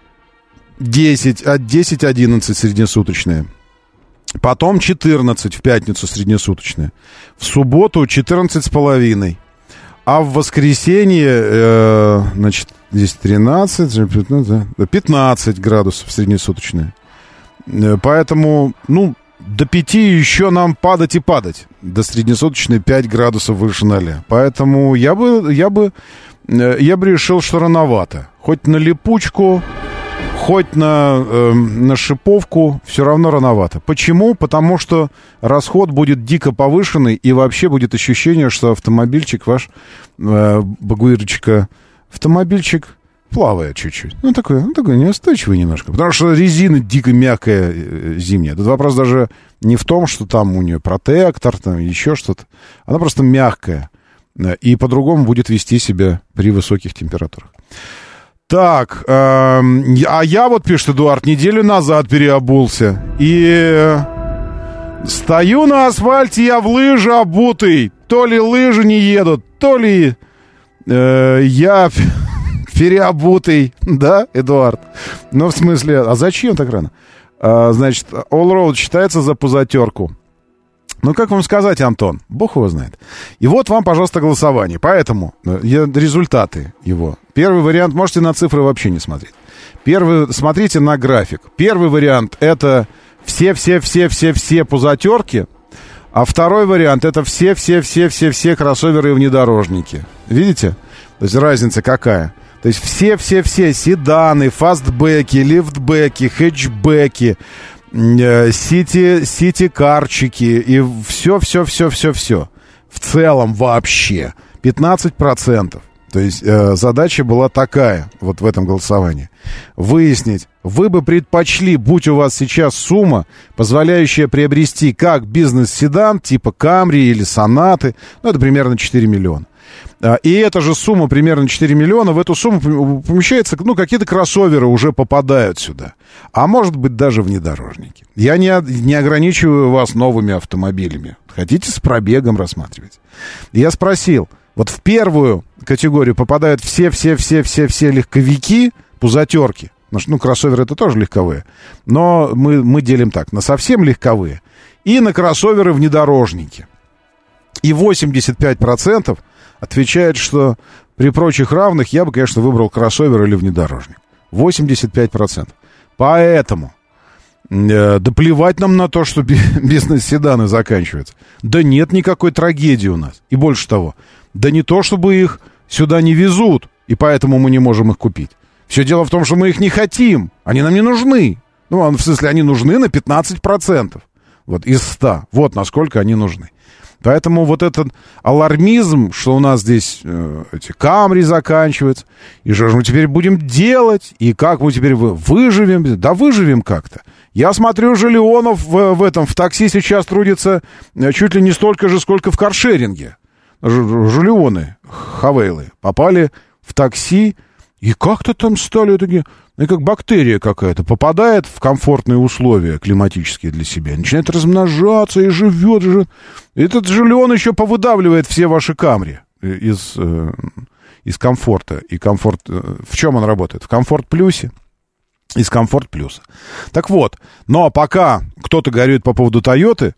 десять, от десять одиннадцать среднесуточное. Потом четырнадцать в пятницу среднесуточное. В субботу четырнадцать с половиной. А в воскресенье, э, значит, здесь тринадцать, пятнадцать градусов среднесуточное. Поэтому, ну, до пяти еще нам падать и падать. До среднесуточной пять градусов выше ноля. Поэтому я бы, я бы, я бы решил, что рановато. Хоть на липучку, хоть на, э, на шиповку, все равно рановато. Почему? Потому что расход будет дико повышенный, и вообще будет ощущение, что автомобильчик ваш, э, Багуирочка, автомобильчик плавает чуть-чуть. Ну, такой, ну, такой неустойчивый немножко. Потому что резина дико мягкая э, зимняя. Тут вопрос даже не в том, что там у нее протектор, там еще что-то. Она просто мягкая. И по-другому будет вести себя при высоких температурах. Так, э, а я вот, пишет Эдуард, неделю назад переобулся. И э, стою на асфальте, я в лыжи обутый. То ли лыжи не едут, то ли э, я переобутый. Да, Эдуард? Ну, в смысле, а зачем так рано? А, значит, All Road считается за пузатерку. Ну, как вам сказать, Антон? Бог его знает. И вот вам, пожалуйста, голосование. Поэтому я, результаты его. Первый вариант, можете на цифры вообще не смотреть. Первый, смотрите на график. Первый вариант — это все-все-все-все-все пузатерки. А второй вариант — это все-все-все-все-все кроссоверы и внедорожники. Видите? То есть разница какая? То есть все-все-все седаны, фастбеки, лифтбеки, хэтчбеки, сити, сити-карчики и все-все-все-все-все. В целом вообще пятнадцать процентов. То есть э, задача была такая, вот в этом голосовании. Выяснить, вы бы предпочли, будь у вас сейчас сумма, позволяющая приобрести как бизнес-седан, типа Камри или Сонаты, ну это примерно четыре миллиона. И эта же сумма, примерно четыре миллиона, в эту сумму помещается, ну, какие-то кроссоверы уже попадают сюда. А может быть, даже внедорожники. Я не, не ограничиваю вас новыми автомобилями. Хотите с пробегом рассматривать? Я спросил, вот в первую категорию попадают все-все-все-все-все легковики, пузатерки. Ну, кроссоверы это тоже легковые. Но мы, мы делим так, на совсем легковые и на кроссоверы внедорожники. И восемьдесят пять процентов отвечает, что при прочих равных я бы, конечно, выбрал кроссовер или внедорожник. восемьдесят пять процентов. Поэтому э, да плевать нам на то, что бизнес-седаны заканчиваются. Да нет никакой трагедии у нас. И больше того, да не то, чтобы их сюда не везут, и поэтому мы не можем их купить. Все дело в том, что мы их не хотим. Они нам не нужны. Ну, в смысле, они нужны на пятнадцать процентов. Вот, из ста. Вот насколько они нужны. Поэтому вот этот алармизм, что у нас здесь э, эти Камри заканчиваются, и что же мы теперь будем делать, и как мы теперь выживем, да выживем как-то. Я смотрю, Жиллионов в, в этом, в такси сейчас трудится чуть ли не столько же, сколько в каршеринге. Жиллионы, хавейлы, попали в такси, и как-то там стали такие... Ну, как бактерия какая-то попадает в комфортные условия климатические для себя, начинает размножаться и живет. И живет. Этот Жиллион еще повыдавливает все ваши Камри из, э, из комфорта. И комфорт... В чем он работает? В Комфорт Плюсе. Из Комфорт Плюса. Так вот, но пока кто-то горюет по поводу Тойоты,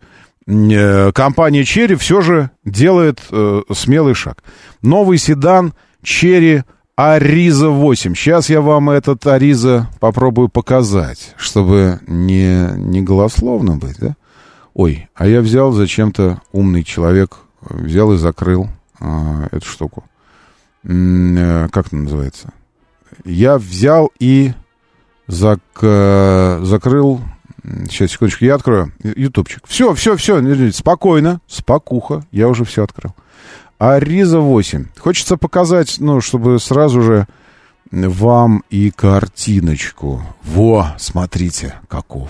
э, компания Chery все же делает э, смелый шаг. Новый седан Chery Ариза восемь. Сейчас я вам этот Ариза попробую показать, чтобы не, не голословно быть, да? Ой, а я взял зачем-то, умный человек, взял и закрыл а, эту штуку. М-м, как это называется? Я взял и зак, закрыл Сейчас, секундочку, я открою ютубчик. Все, все, все, спокойно, спокуха, я уже все открыл. Ариза восемь. Хочется показать, ну, чтобы сразу же вам и картиночку. Во, смотрите, каков.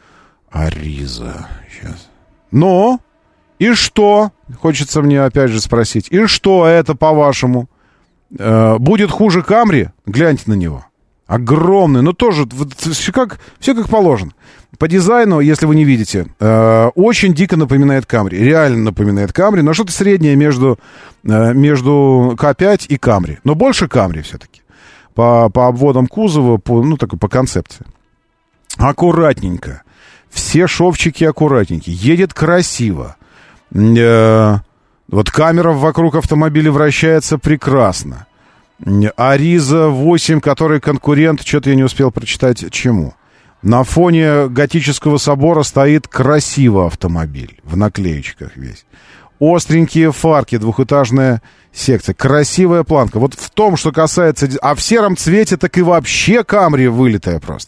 Ариза. Сейчас. Ну, и что? Хочется мне опять же спросить. И что это, по-вашему? Э, будет хуже Камри? Гляньте на него. Огромный, но тоже все как, все как положено. По дизайну, если вы не видите, э, очень дико напоминает Камри. Реально напоминает Камри, но что-то среднее между, э, между К пять и Камри. Но больше Камри все-таки. По, по обводам кузова, по, ну, такой, по концепции. Аккуратненько. Все шовчики аккуратненькие. Едет красиво. Э, вот камера вокруг автомобиля вращается прекрасно. Ариза восемь, который конкурент, что-то я не успел прочитать, чему. На фоне готического собора стоит красиво автомобиль, в наклеечках весь. Остренькие фарки, двухэтажная секция, красивая планка. Вот в том, что касается... А в сером цвете так и вообще Камри вылитая просто.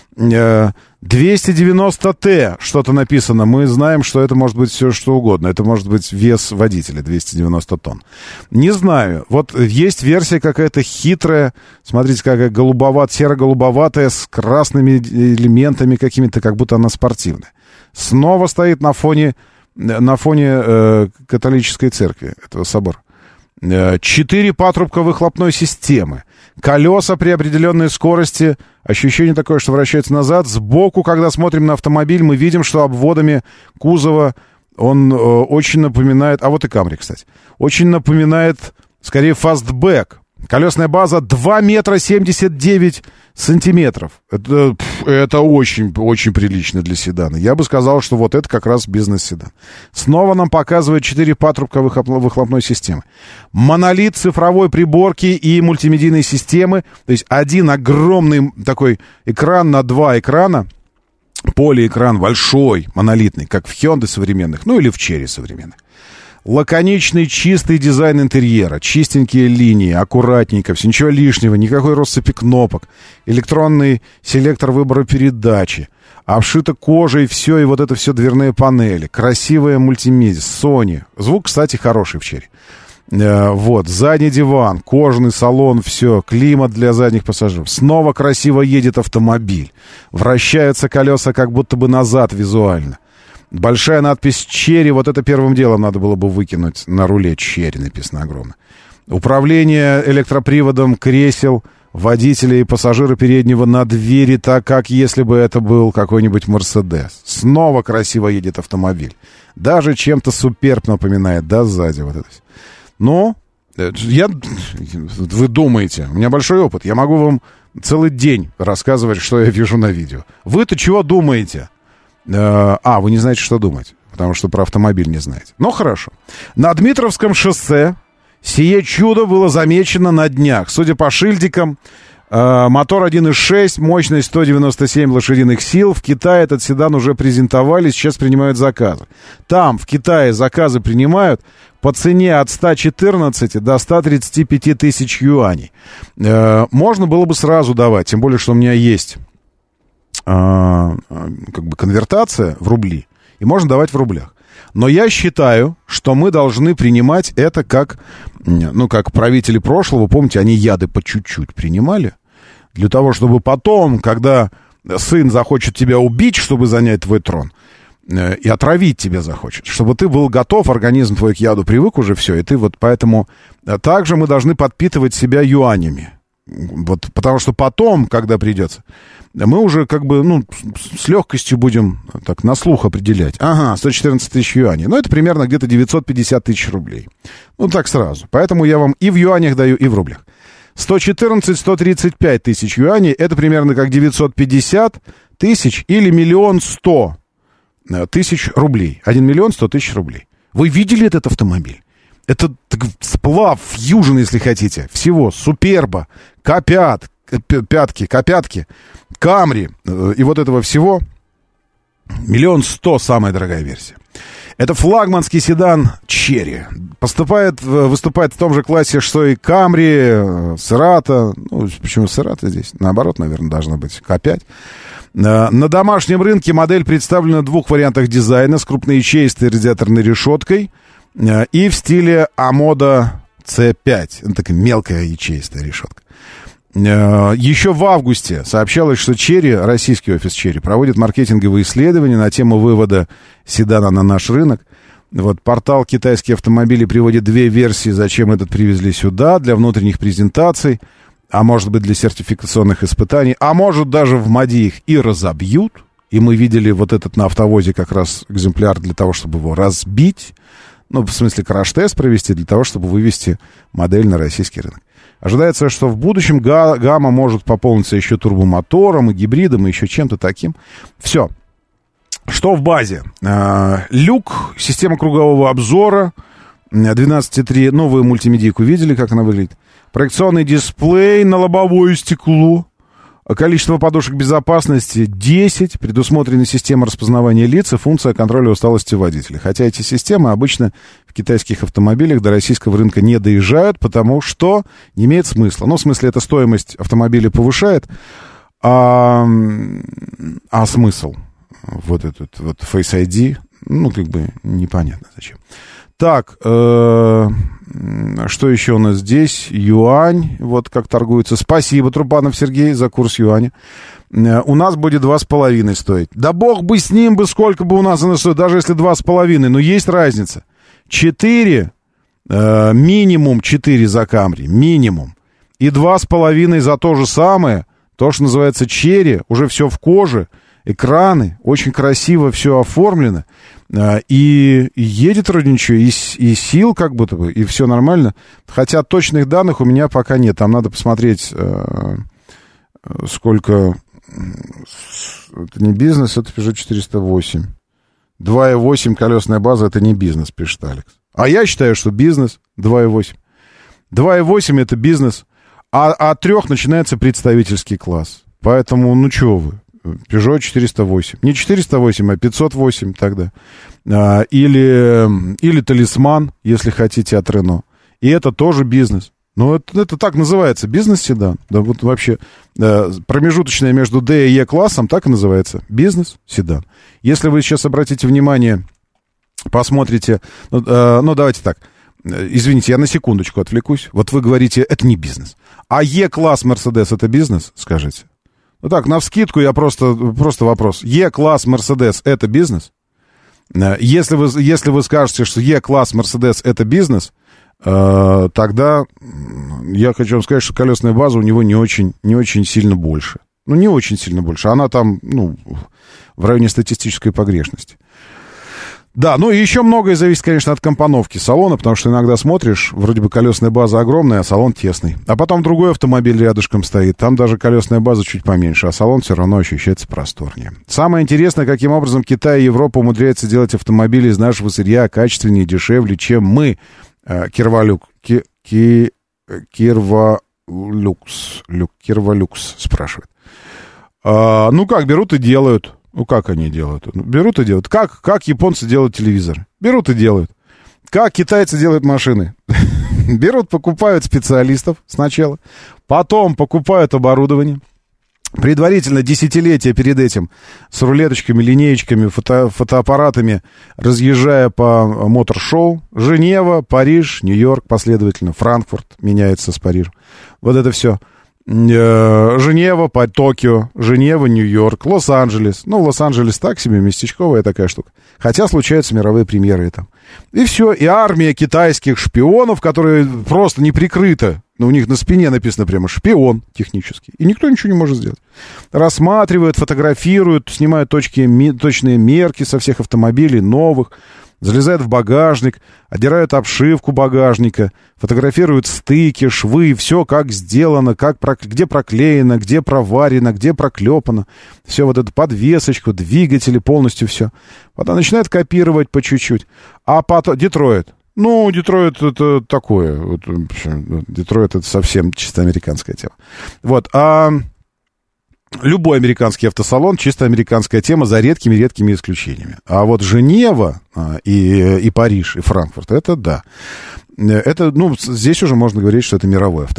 двести девяносто тэ что-то написано. Мы знаем, что это может быть все что угодно. Это может быть вес водителя, двести девяносто тонн. Не знаю. Вот есть версия какая-то хитрая. Смотрите, какая голубоват, серо-голубоватая, с красными элементами какими-то, как будто она спортивная. Снова стоит на фоне, на фоне э, католической церкви, этого собора. Четыре патрубка выхлопной системы. Колеса при определенной скорости. Ощущение такое, что вращается назад. Сбоку, когда смотрим на автомобиль, мы видим, что обводами кузова он э, очень напоминает... А вот и Камри, кстати. Очень напоминает, скорее, фастбэк. Колесная база два метра семьдесят девять сантиметров. Это, это очень, очень прилично для седана. Я бы сказал, что вот это как раз бизнес-седан. Снова нам показывают четыре патрубка выхлопной системы. Монолит цифровой приборки и мультимедийной системы. То есть один огромный такой экран на два экрана. Полиэкран большой, монолитный, как в Hyundai современных, ну или в Chery современных. Лаконичный, чистый дизайн интерьера, чистенькие линии, аккуратненько, все, ничего лишнего, никакой россыпи кнопок, электронный селектор выбора передачи, обшито кожей все, и вот это все дверные панели, красивая мультимедиа, Sony, звук, кстати, хороший в Chery. Э, вот, задний диван, кожаный салон, все, климат для задних пассажиров, снова красиво едет автомобиль, вращаются колеса как будто бы назад визуально. Большая надпись «Chery», вот это первым делом надо было бы выкинуть на руле. «Chery» написано огромно. Управление электроприводом кресел водителя и пассажира переднего на двери, так как если бы это был какой-нибудь «Мерседес». Снова красиво едет автомобиль. Даже чем-то «Суперб» напоминает, да, сзади вот это. Но я... Вы думаете, у меня большой опыт. Я могу вам целый день рассказывать, что я вижу на видео. Вы-то чего думаете? А, вы не знаете, что думать, потому что про автомобиль не знаете. Ну, хорошо. На Дмитровском шоссе сие чудо было замечено на днях. Судя по шильдикам, мотор один и шесть, мощность сто девяносто семь лошадиных сил. В Китае этот седан уже презентовали, сейчас принимают заказы. Там, в Китае, заказы принимают по цене от ста четырнадцати до ста тридцати пяти тысяч юаней. Можно было бы сразу давать, тем более, что у меня есть... как бы конвертация в рубли, и можно давать в рублях. Но я считаю, что мы должны принимать это как, ну, как правители прошлого, помните, они яды по чуть-чуть принимали, для того, чтобы потом, когда сын захочет тебя убить, чтобы занять твой трон, и отравить тебя захочет, чтобы ты был готов, организм твой к яду привык уже, все, и ты вот поэтому... Также мы должны подпитывать себя юанями. Вот, потому что потом, когда придется, мы уже как бы, ну, с легкостью будем так на слух определять. Ага, сто четырнадцать тысяч юаней. Ну, это примерно где-то девятьсот пятьдесят тысяч рублей. Ну, так сразу. Поэтому я вам и в юанях даю, и в рублях. сто четырнадцать - сто тридцать пять тысяч юаней. Это примерно как девятьсот пятьдесят тысяч или миллион сто тысяч рублей. один миллион сто тысяч рублей. Вы видели этот автомобиль? Это так, сплав Fusion, если хотите. Всего. Суперба, К пять, пятки, К пять, Камри и вот этого всего. Миллион сто самая дорогая версия. Это флагманский седан Chery. Поступает, выступает в том же классе, что и Камри, Cerato. Ну, почему Cerato здесь? Наоборот, наверное, должно быть К пять. На домашнем рынке модель представлена в двух вариантах дизайна: с крупноячеистой радиаторной решеткой и в стиле Амода си пять. Это такая мелкая ячеистая решетка. Еще в августе сообщалось, что Chery, российский офис Chery, проводит маркетинговые исследования на тему вывода седана на наш рынок. Вот портал «Китайские автомобили» приводит две версии, зачем этот привезли сюда: для внутренних презентаций, а может быть для сертификационных испытаний, а может даже в МАДИ их и разобьют. И мы видели вот этот на автовозе как раз экземпляр для того, чтобы его разбить. Ну, в смысле, краш-тест провести для того, чтобы вывести модель на российский рынок. Ожидается, что в будущем га- гамма может пополниться еще турбомотором и гибридом, и еще чем-то таким. Все. Что в базе? Э, люк, система кругового обзора, двенадцать и три, новую мультимедийку видели, как она выглядит? Проекционный дисплей на лобовое стекло. Количество подушек безопасности десять, предусмотрена система распознавания лиц и функция контроля усталости водителя. Хотя эти системы обычно в китайских автомобилях до российского рынка не доезжают, потому что не имеет смысла. Ну, в смысле, эта стоимость автомобиля повышает, а, а смысл? Вот этот вот Face ай ди, ну, как бы непонятно зачем. Так, э, что еще у нас здесь? Юань, вот как торгуется. Спасибо, Трубанов Сергей, за курс юаня. Э, у нас будет два с половиной стоить. Да бог бы с ним, бы сколько бы у нас оно стоит, даже если два с половиной, но есть разница. Четыре, э, минимум четыре за Камри, минимум. И два с половиной за то же самое, то, что называется Chery, уже все в коже, экраны, очень красиво все оформлено. И едет вроде ничего, и, и сил как будто бы, и все нормально. Хотя точных данных у меня пока нет. Там надо посмотреть, э, сколько... Это не бизнес, это Peugeot четыреста восемь. два и восемь колесная база, это не бизнес, пишет Алекс. А я считаю, что бизнес два и восемь. два и восемь это бизнес, а от трех начинается представительский класс. Поэтому, ну что вы... Peugeot четыреста восемь. Не четыреста восемь, а пятьсот восемь тогда. А, или, или Талисман, если хотите, от Renault. И это тоже бизнес. Но это, это так называется, бизнес-седан. Да, вот вообще да, промежуточное между D и E классом так и называется. Бизнес-седан. Если вы сейчас обратите внимание, посмотрите... Ну, э, ну давайте так. Извините, я на секундочку отвлекусь. Вот вы говорите, это не бизнес. А E-класс Mercedes это бизнес, скажите? Ну так, навскидку я просто, просто вопрос. E-класс Mercedes это бизнес? Если вы, если вы скажете, что E-класс Mercedes это бизнес, э, тогда я хочу вам сказать, что колесная база у него не очень, не очень сильно больше. Ну, не очень сильно больше. Она там, ну, в районе статистической погрешности. Да, ну и еще многое зависит, конечно, от компоновки салона, потому что иногда смотришь, вроде бы колесная база огромная, а салон тесный. А потом другой автомобиль рядышком стоит, там даже колесная база чуть поменьше, а салон все равно ощущается просторнее. Самое интересное, каким образом Китай и Европа умудряются делать автомобили из нашего сырья качественнее и дешевле, чем мы. Кирвалюк, ки, ки, Кирвалюкс, Люк, Кирвалюкс спрашивает. А, ну как, берут и делают. Ну, как они делают? Берут и делают. Как, как японцы делают телевизоры? Берут и делают. Как китайцы делают машины? Берут, покупают специалистов сначала, потом покупают оборудование, предварительно десятилетия перед этим с рулеточками, линеечками, фото, фотоаппаратами, разъезжая по мотор-шоу. Женева, Париж, Нью-Йорк последовательно, Франкфурт меняется с Парижем. Вот это все. Женева, по Токио, Женева, Нью-Йорк, Лос-Анджелес. Ну, Лос-Анджелес так себе, местечковая такая штука. Хотя случаются мировые премьеры там. И все, и армия китайских шпионов, которые просто не прикрыты. Ну, у них на спине написано прямо «шпион» технический. И никто ничего не может сделать. Рассматривают, фотографируют, снимают точки, точные мерки со всех автомобилей новых. Залезают в багажник, отдирают обшивку багажника, фотографируют стыки, швы, все как сделано, как, где проклеено, где проварено, где проклепано. Все вот это подвесочку, двигатели, полностью все. Потом начинают копировать по чуть-чуть. А потом... Детройт. Ну, Детройт это такое. Вот, Детройт это совсем чисто американская тема. Вот, а... Любой американский автосалон, чисто американская тема, за редкими-редкими исключениями. А вот Женева и, и Париж, и Франкфурт, это да. Это, ну, здесь уже можно говорить, что это мировой автопром.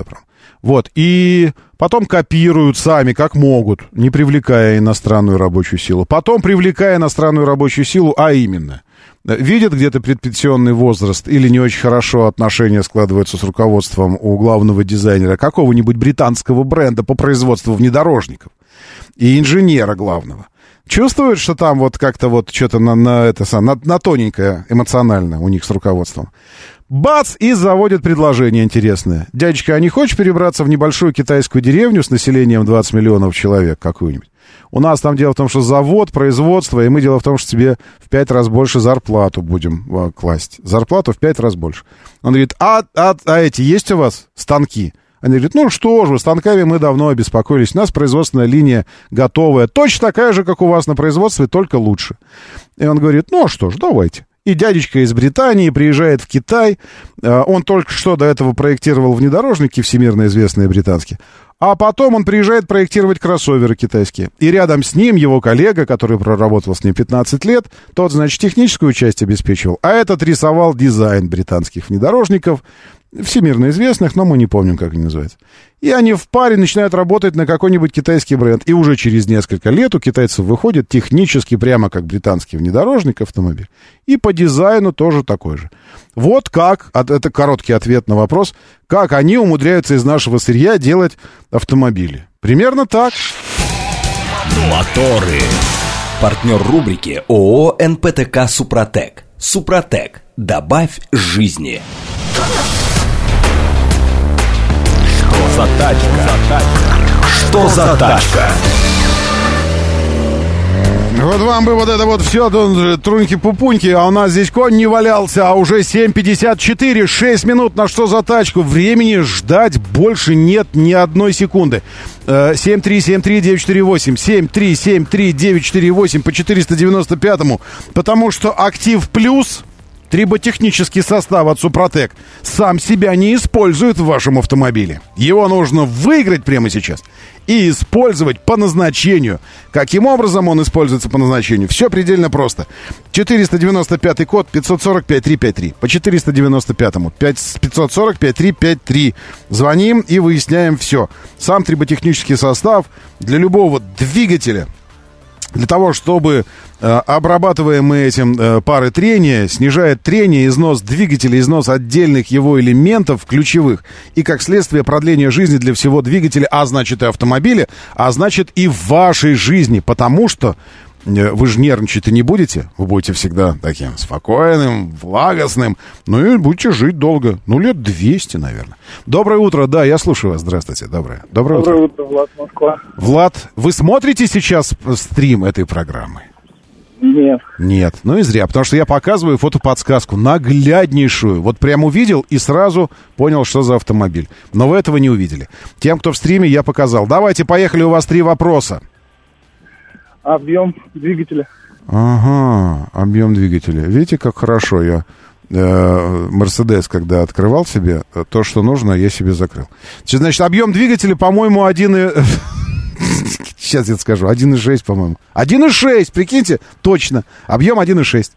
Вот, и потом копируют сами, как могут, не привлекая иностранную рабочую силу. Потом, привлекая иностранную рабочую силу, а именно, видят где-то предпенсионный возраст или не очень хорошо отношения складываются с руководством у главного дизайнера какого-нибудь британского бренда по производству внедорожников и инженера главного. Чувствуют, что там вот как-то вот что-то на, на, это, на, на тоненькое эмоционально у них с руководством. Бац! И заводят предложение интересное. Дядечка, а не хочешь перебраться в небольшую китайскую деревню с населением двадцать миллионов человек какую-нибудь? У нас там дело в том, что завод, производство, и мы дело в том, что тебе в пять раз больше зарплату будем а, класть. Зарплату в пять раз больше. Он говорит, а, а, а эти есть у вас станки? Они говорят, ну что же, станками мы давно обеспокоились. У нас производственная линия готовая. Точно такая же, как у вас на производстве, только лучше. И он говорит, ну что ж, давайте. И дядечка из Британии приезжает в Китай. Он только что до этого проектировал внедорожники всемирно известные британские. А потом он приезжает проектировать кроссоверы китайские. И рядом с ним его коллега, который проработал с ним пятнадцать лет, тот, значит, техническую часть обеспечивал, а этот рисовал дизайн британских внедорожников, всемирно известных, но мы не помним, как они называются. И они в паре начинают работать на какой-нибудь китайский бренд. И уже через несколько лет у китайцев выходит технически прямо как британский внедорожник автомобиль. И по дизайну тоже такой же. Вот как, это короткий ответ на вопрос, как они умудряются из нашего сырья делать автомобили. Примерно так. Моторы. Партнер рубрики ООО эн пэ тэ ка «Супротек». «Супротек». Добавь жизни. Что за тачка? Что за тачка? Вот вам бы вот это вот все, труньки-пупуньки, а у нас здесь конь не валялся, а уже семь пятьдесят четыре, шесть минут на что за тачку. Времени ждать больше нет ни одной секунды. семь три семь три девять четыре восемь, семь три семь три девять четыре восемь по четыреста девяносто пятому, потому что «Актив Плюс», триботехнический состав от «Супротек», сам себя не использует в вашем автомобиле. Его нужно выиграть прямо сейчас и использовать по назначению. Каким образом он используется по назначению? Все предельно просто. четыреста девяносто пятый код, пятьсот сорок пять триста пятьдесят три. По четыреста девяносто пятому, пятьсот сорок пять триста пятьдесят три. Звоним и выясняем все. Сам триботехнический состав для любого двигателя, для того, чтобы э, обрабатываемые этим э, пары трения снижает трение, износ двигателя, износ отдельных его элементов ключевых, и как следствие продление жизни для всего двигателя, а значит и автомобиля, а значит и в вашей жизни, потому что э, вы же нервничать-то не будете, вы будете всегда таким спокойным, влагостным, ну и будете жить долго, ну лет двести, наверное. Доброе утро, да, я слушаю вас, здравствуйте, доброе, доброе, доброе утро. утро, Влад, Москва. Влад, вы смотрите сейчас стрим этой программы? Нет. Нет, ну и зря, потому что я показываю фотоподсказку, нагляднейшую. Вот прям увидел и сразу понял, что за автомобиль. Но вы этого не увидели. Тем, кто в стриме, я показал. Давайте, поехали, у вас три вопроса. Объем двигателя. Ага, объем двигателя. Видите, как хорошо я... Мерседес, когда открывал себе, то, что нужно, я себе закрыл. Значит, объем двигателя, по-моему, один и... Сейчас я скажу, один и шесть, по-моему. один и шесть, прикиньте, точно. Объем один и шесть.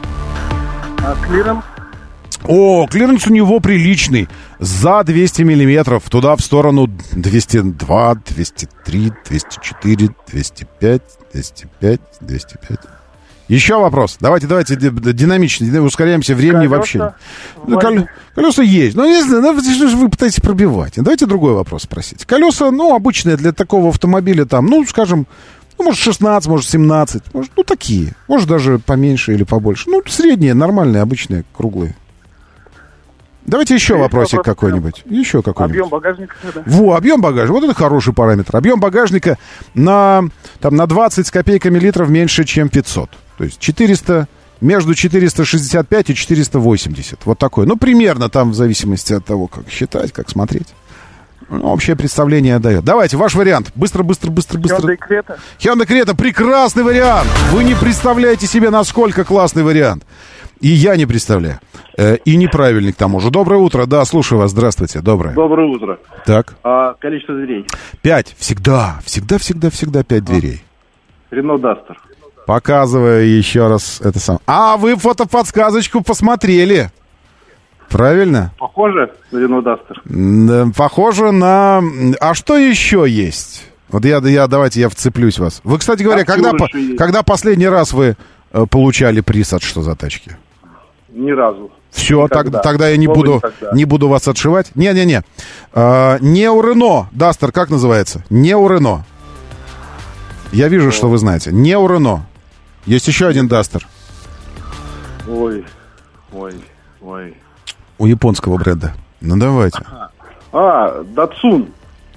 А клиренс? О, клиренс у него приличный. За двести миллиметров. Туда в сторону двести два, двести три, двести четыре, двести пять, двести пять, двести пять. Еще вопрос. Давайте, давайте динамично, ускоряемся, времени колеса вообще. Ну, кол... Колеса есть. Ну, не знаю, ну, что же вы пытаетесь пробивать? Давайте другой вопрос спросить. Колеса, ну, обычные для такого автомобиля там, ну, скажем, ну, может, шестнадцать, может, семнадцать. Может, ну, такие. Может, даже поменьше или побольше. Ну, средние, нормальные, обычные, круглые. Давайте еще Есть вопросик вопрос, какой-нибудь. Еще какой-нибудь. Объем багажника. Да. Во, объем багажника. Вот это хороший параметр. Объем багажника на, там, на двадцать с копейками литров меньше, чем пятьсот. То есть четыреста, между четыреста шестьдесят пять и четыреста восемьдесят. Вот такой. Ну, примерно там в зависимости от того, как считать, как смотреть. Ну, общее представление дает. Давайте, ваш вариант. Быстро, быстро, быстро, быстро. Hyundai Creta. Hyundai Creta. Прекрасный вариант. Вы не представляете себе, насколько классный вариант. И я не представляю. Э, и неправильный к тому же. Доброе утро. Да, слушаю вас. Здравствуйте. Доброе. Доброе утро. Так. А количество дверей? Пять. Всегда. Всегда, всегда, всегда пять а. дверей. Renault Duster. Показываю еще раз это сам. А, вы фотоподсказочку посмотрели. Правильно? Похоже на Renault Duster? Да, похоже на... А что еще есть? Вот я, я, давайте я вцеплюсь в вас. Вы, кстати говоря, когда, по, когда последний раз вы э, получали приз от «Что за тачки»? Ни разу. Все, так, тогда я не буду, не буду вас отшивать. Не-не-не. А, не у Renault. Duster как называется? Не у Renault. Я вижу, что вы знаете. Не у Renault. Есть еще один Duster. Ой, ой, ой. У японского бренда. Ну, давайте. Ага. А, Datsun.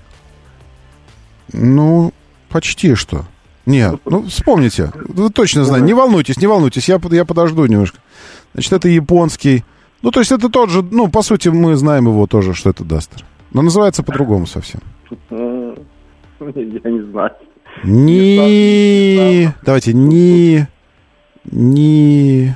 Ну, почти что. Нет, ну, вспомните. Вы точно знаете. Не волнуйтесь, не волнуйтесь. Я, я подожду немножко. Значит, это японский. Ну, то есть это тот же... Ну, по сути, мы знаем его тоже, что это Duster. Но называется по-другому совсем. Я не знаю. Ни... Давайте, ни... Ни...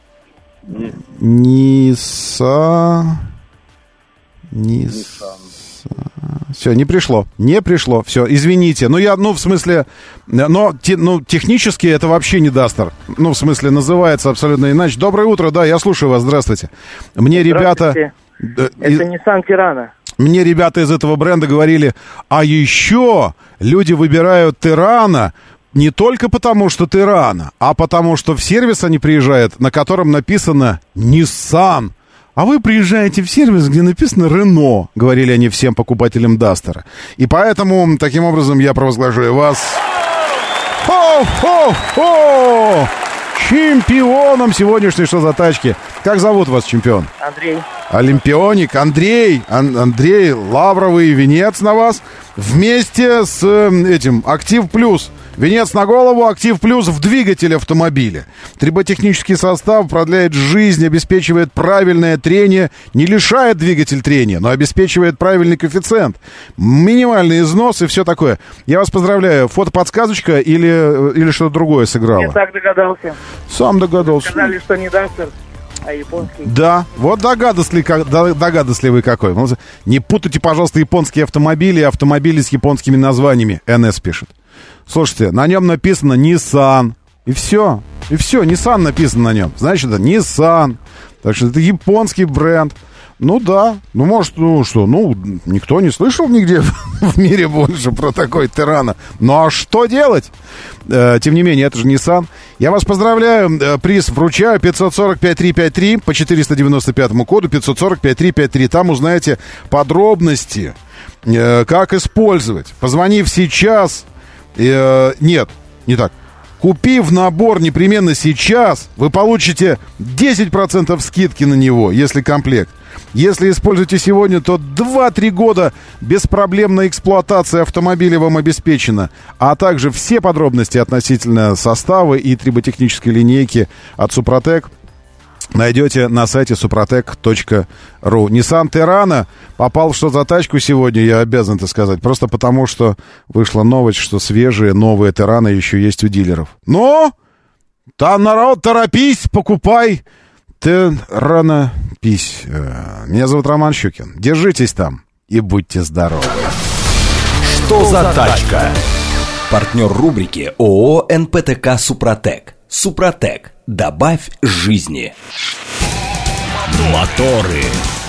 Ниса... Ниса... Все, не пришло. Не пришло. Все, извините. Ну, я, ну, в смысле... Но, те, ну, технически это вообще не Duster. Ну, в смысле, называется абсолютно иначе. Доброе утро, да, я слушаю вас, здравствуйте. Мне ребята... Это из... Nissan Terrano. Мне ребята из этого бренда говорили, а еще люди выбирают Terrano не только потому, что Terrano, а потому, что в сервис они приезжают, на котором написано Nissan. А вы приезжаете в сервис, где написано Renault, говорили они всем покупателям Duster. И поэтому, таким образом, я провозглашаю вас хо-хо-хо! Чемпионом сегодняшней «Что за тачки». Как зовут вас, чемпион? Андрей. Олимпионик. Андрей. Ан- Андрей, лавровый венец на вас. Вместе с этим «Актив Плюс». Венец на голову, «Актив Плюс» в двигателе автомобиля. Триботехнический состав продляет жизнь, обеспечивает правильное трение, не лишает двигатель трения, но обеспечивает правильный коэффициент, минимальный износ и все такое. Я вас поздравляю. Фотоподсказочка или, или что-то другое сыграло? Я так догадался. Сам догадался. Сказали, что не Duster, а японский. Да, вот догадливый, догадливый какой. Не путайте, пожалуйста, японские автомобили и автомобили с японскими названиями. эн эс пишет. Слушайте, на нем написано Nissan. И все. И все, Nissan написано на нем. Значит, это Nissan. Так что это японский бренд. Ну да. Ну, может, ну что, ну, никто не слышал нигде в мире больше про такой Terrano. Ну, а что делать? Э, тем не менее, это же Nissan. Я вас поздравляю. Э, приз вручаю. пятьсот сорок пять триста пятьдесят три по четыреста девяносто пятому коду. пятьсот сорок пять триста пятьдесят три. Там узнаете подробности, э, как использовать. Позвонив сейчас... Э, нет, не так. Купив набор непременно сейчас, вы получите десять процентов скидки на него, если комплект. Если используете сегодня, то два-три года беспроблемной эксплуатации автомобиля вам обеспечена. А также все подробности относительно состава и триботехнической линейки от Супротек найдете на сайте супротек точка ру. Nissan Terrano попал в «Что за тачку» сегодня, я обязан это сказать, просто потому, что вышла новость, что свежие, новые Terrano еще есть у дилеров. Но, там народ, торопись, покупай Terrano, пись. Меня зовут Роман Щукин. Держитесь там и будьте здоровы. «Что за тачка?» Партнер рубрики ООО эн пэ тэ ка «Супротек». «Супротек». Добавь жизни. Моторы.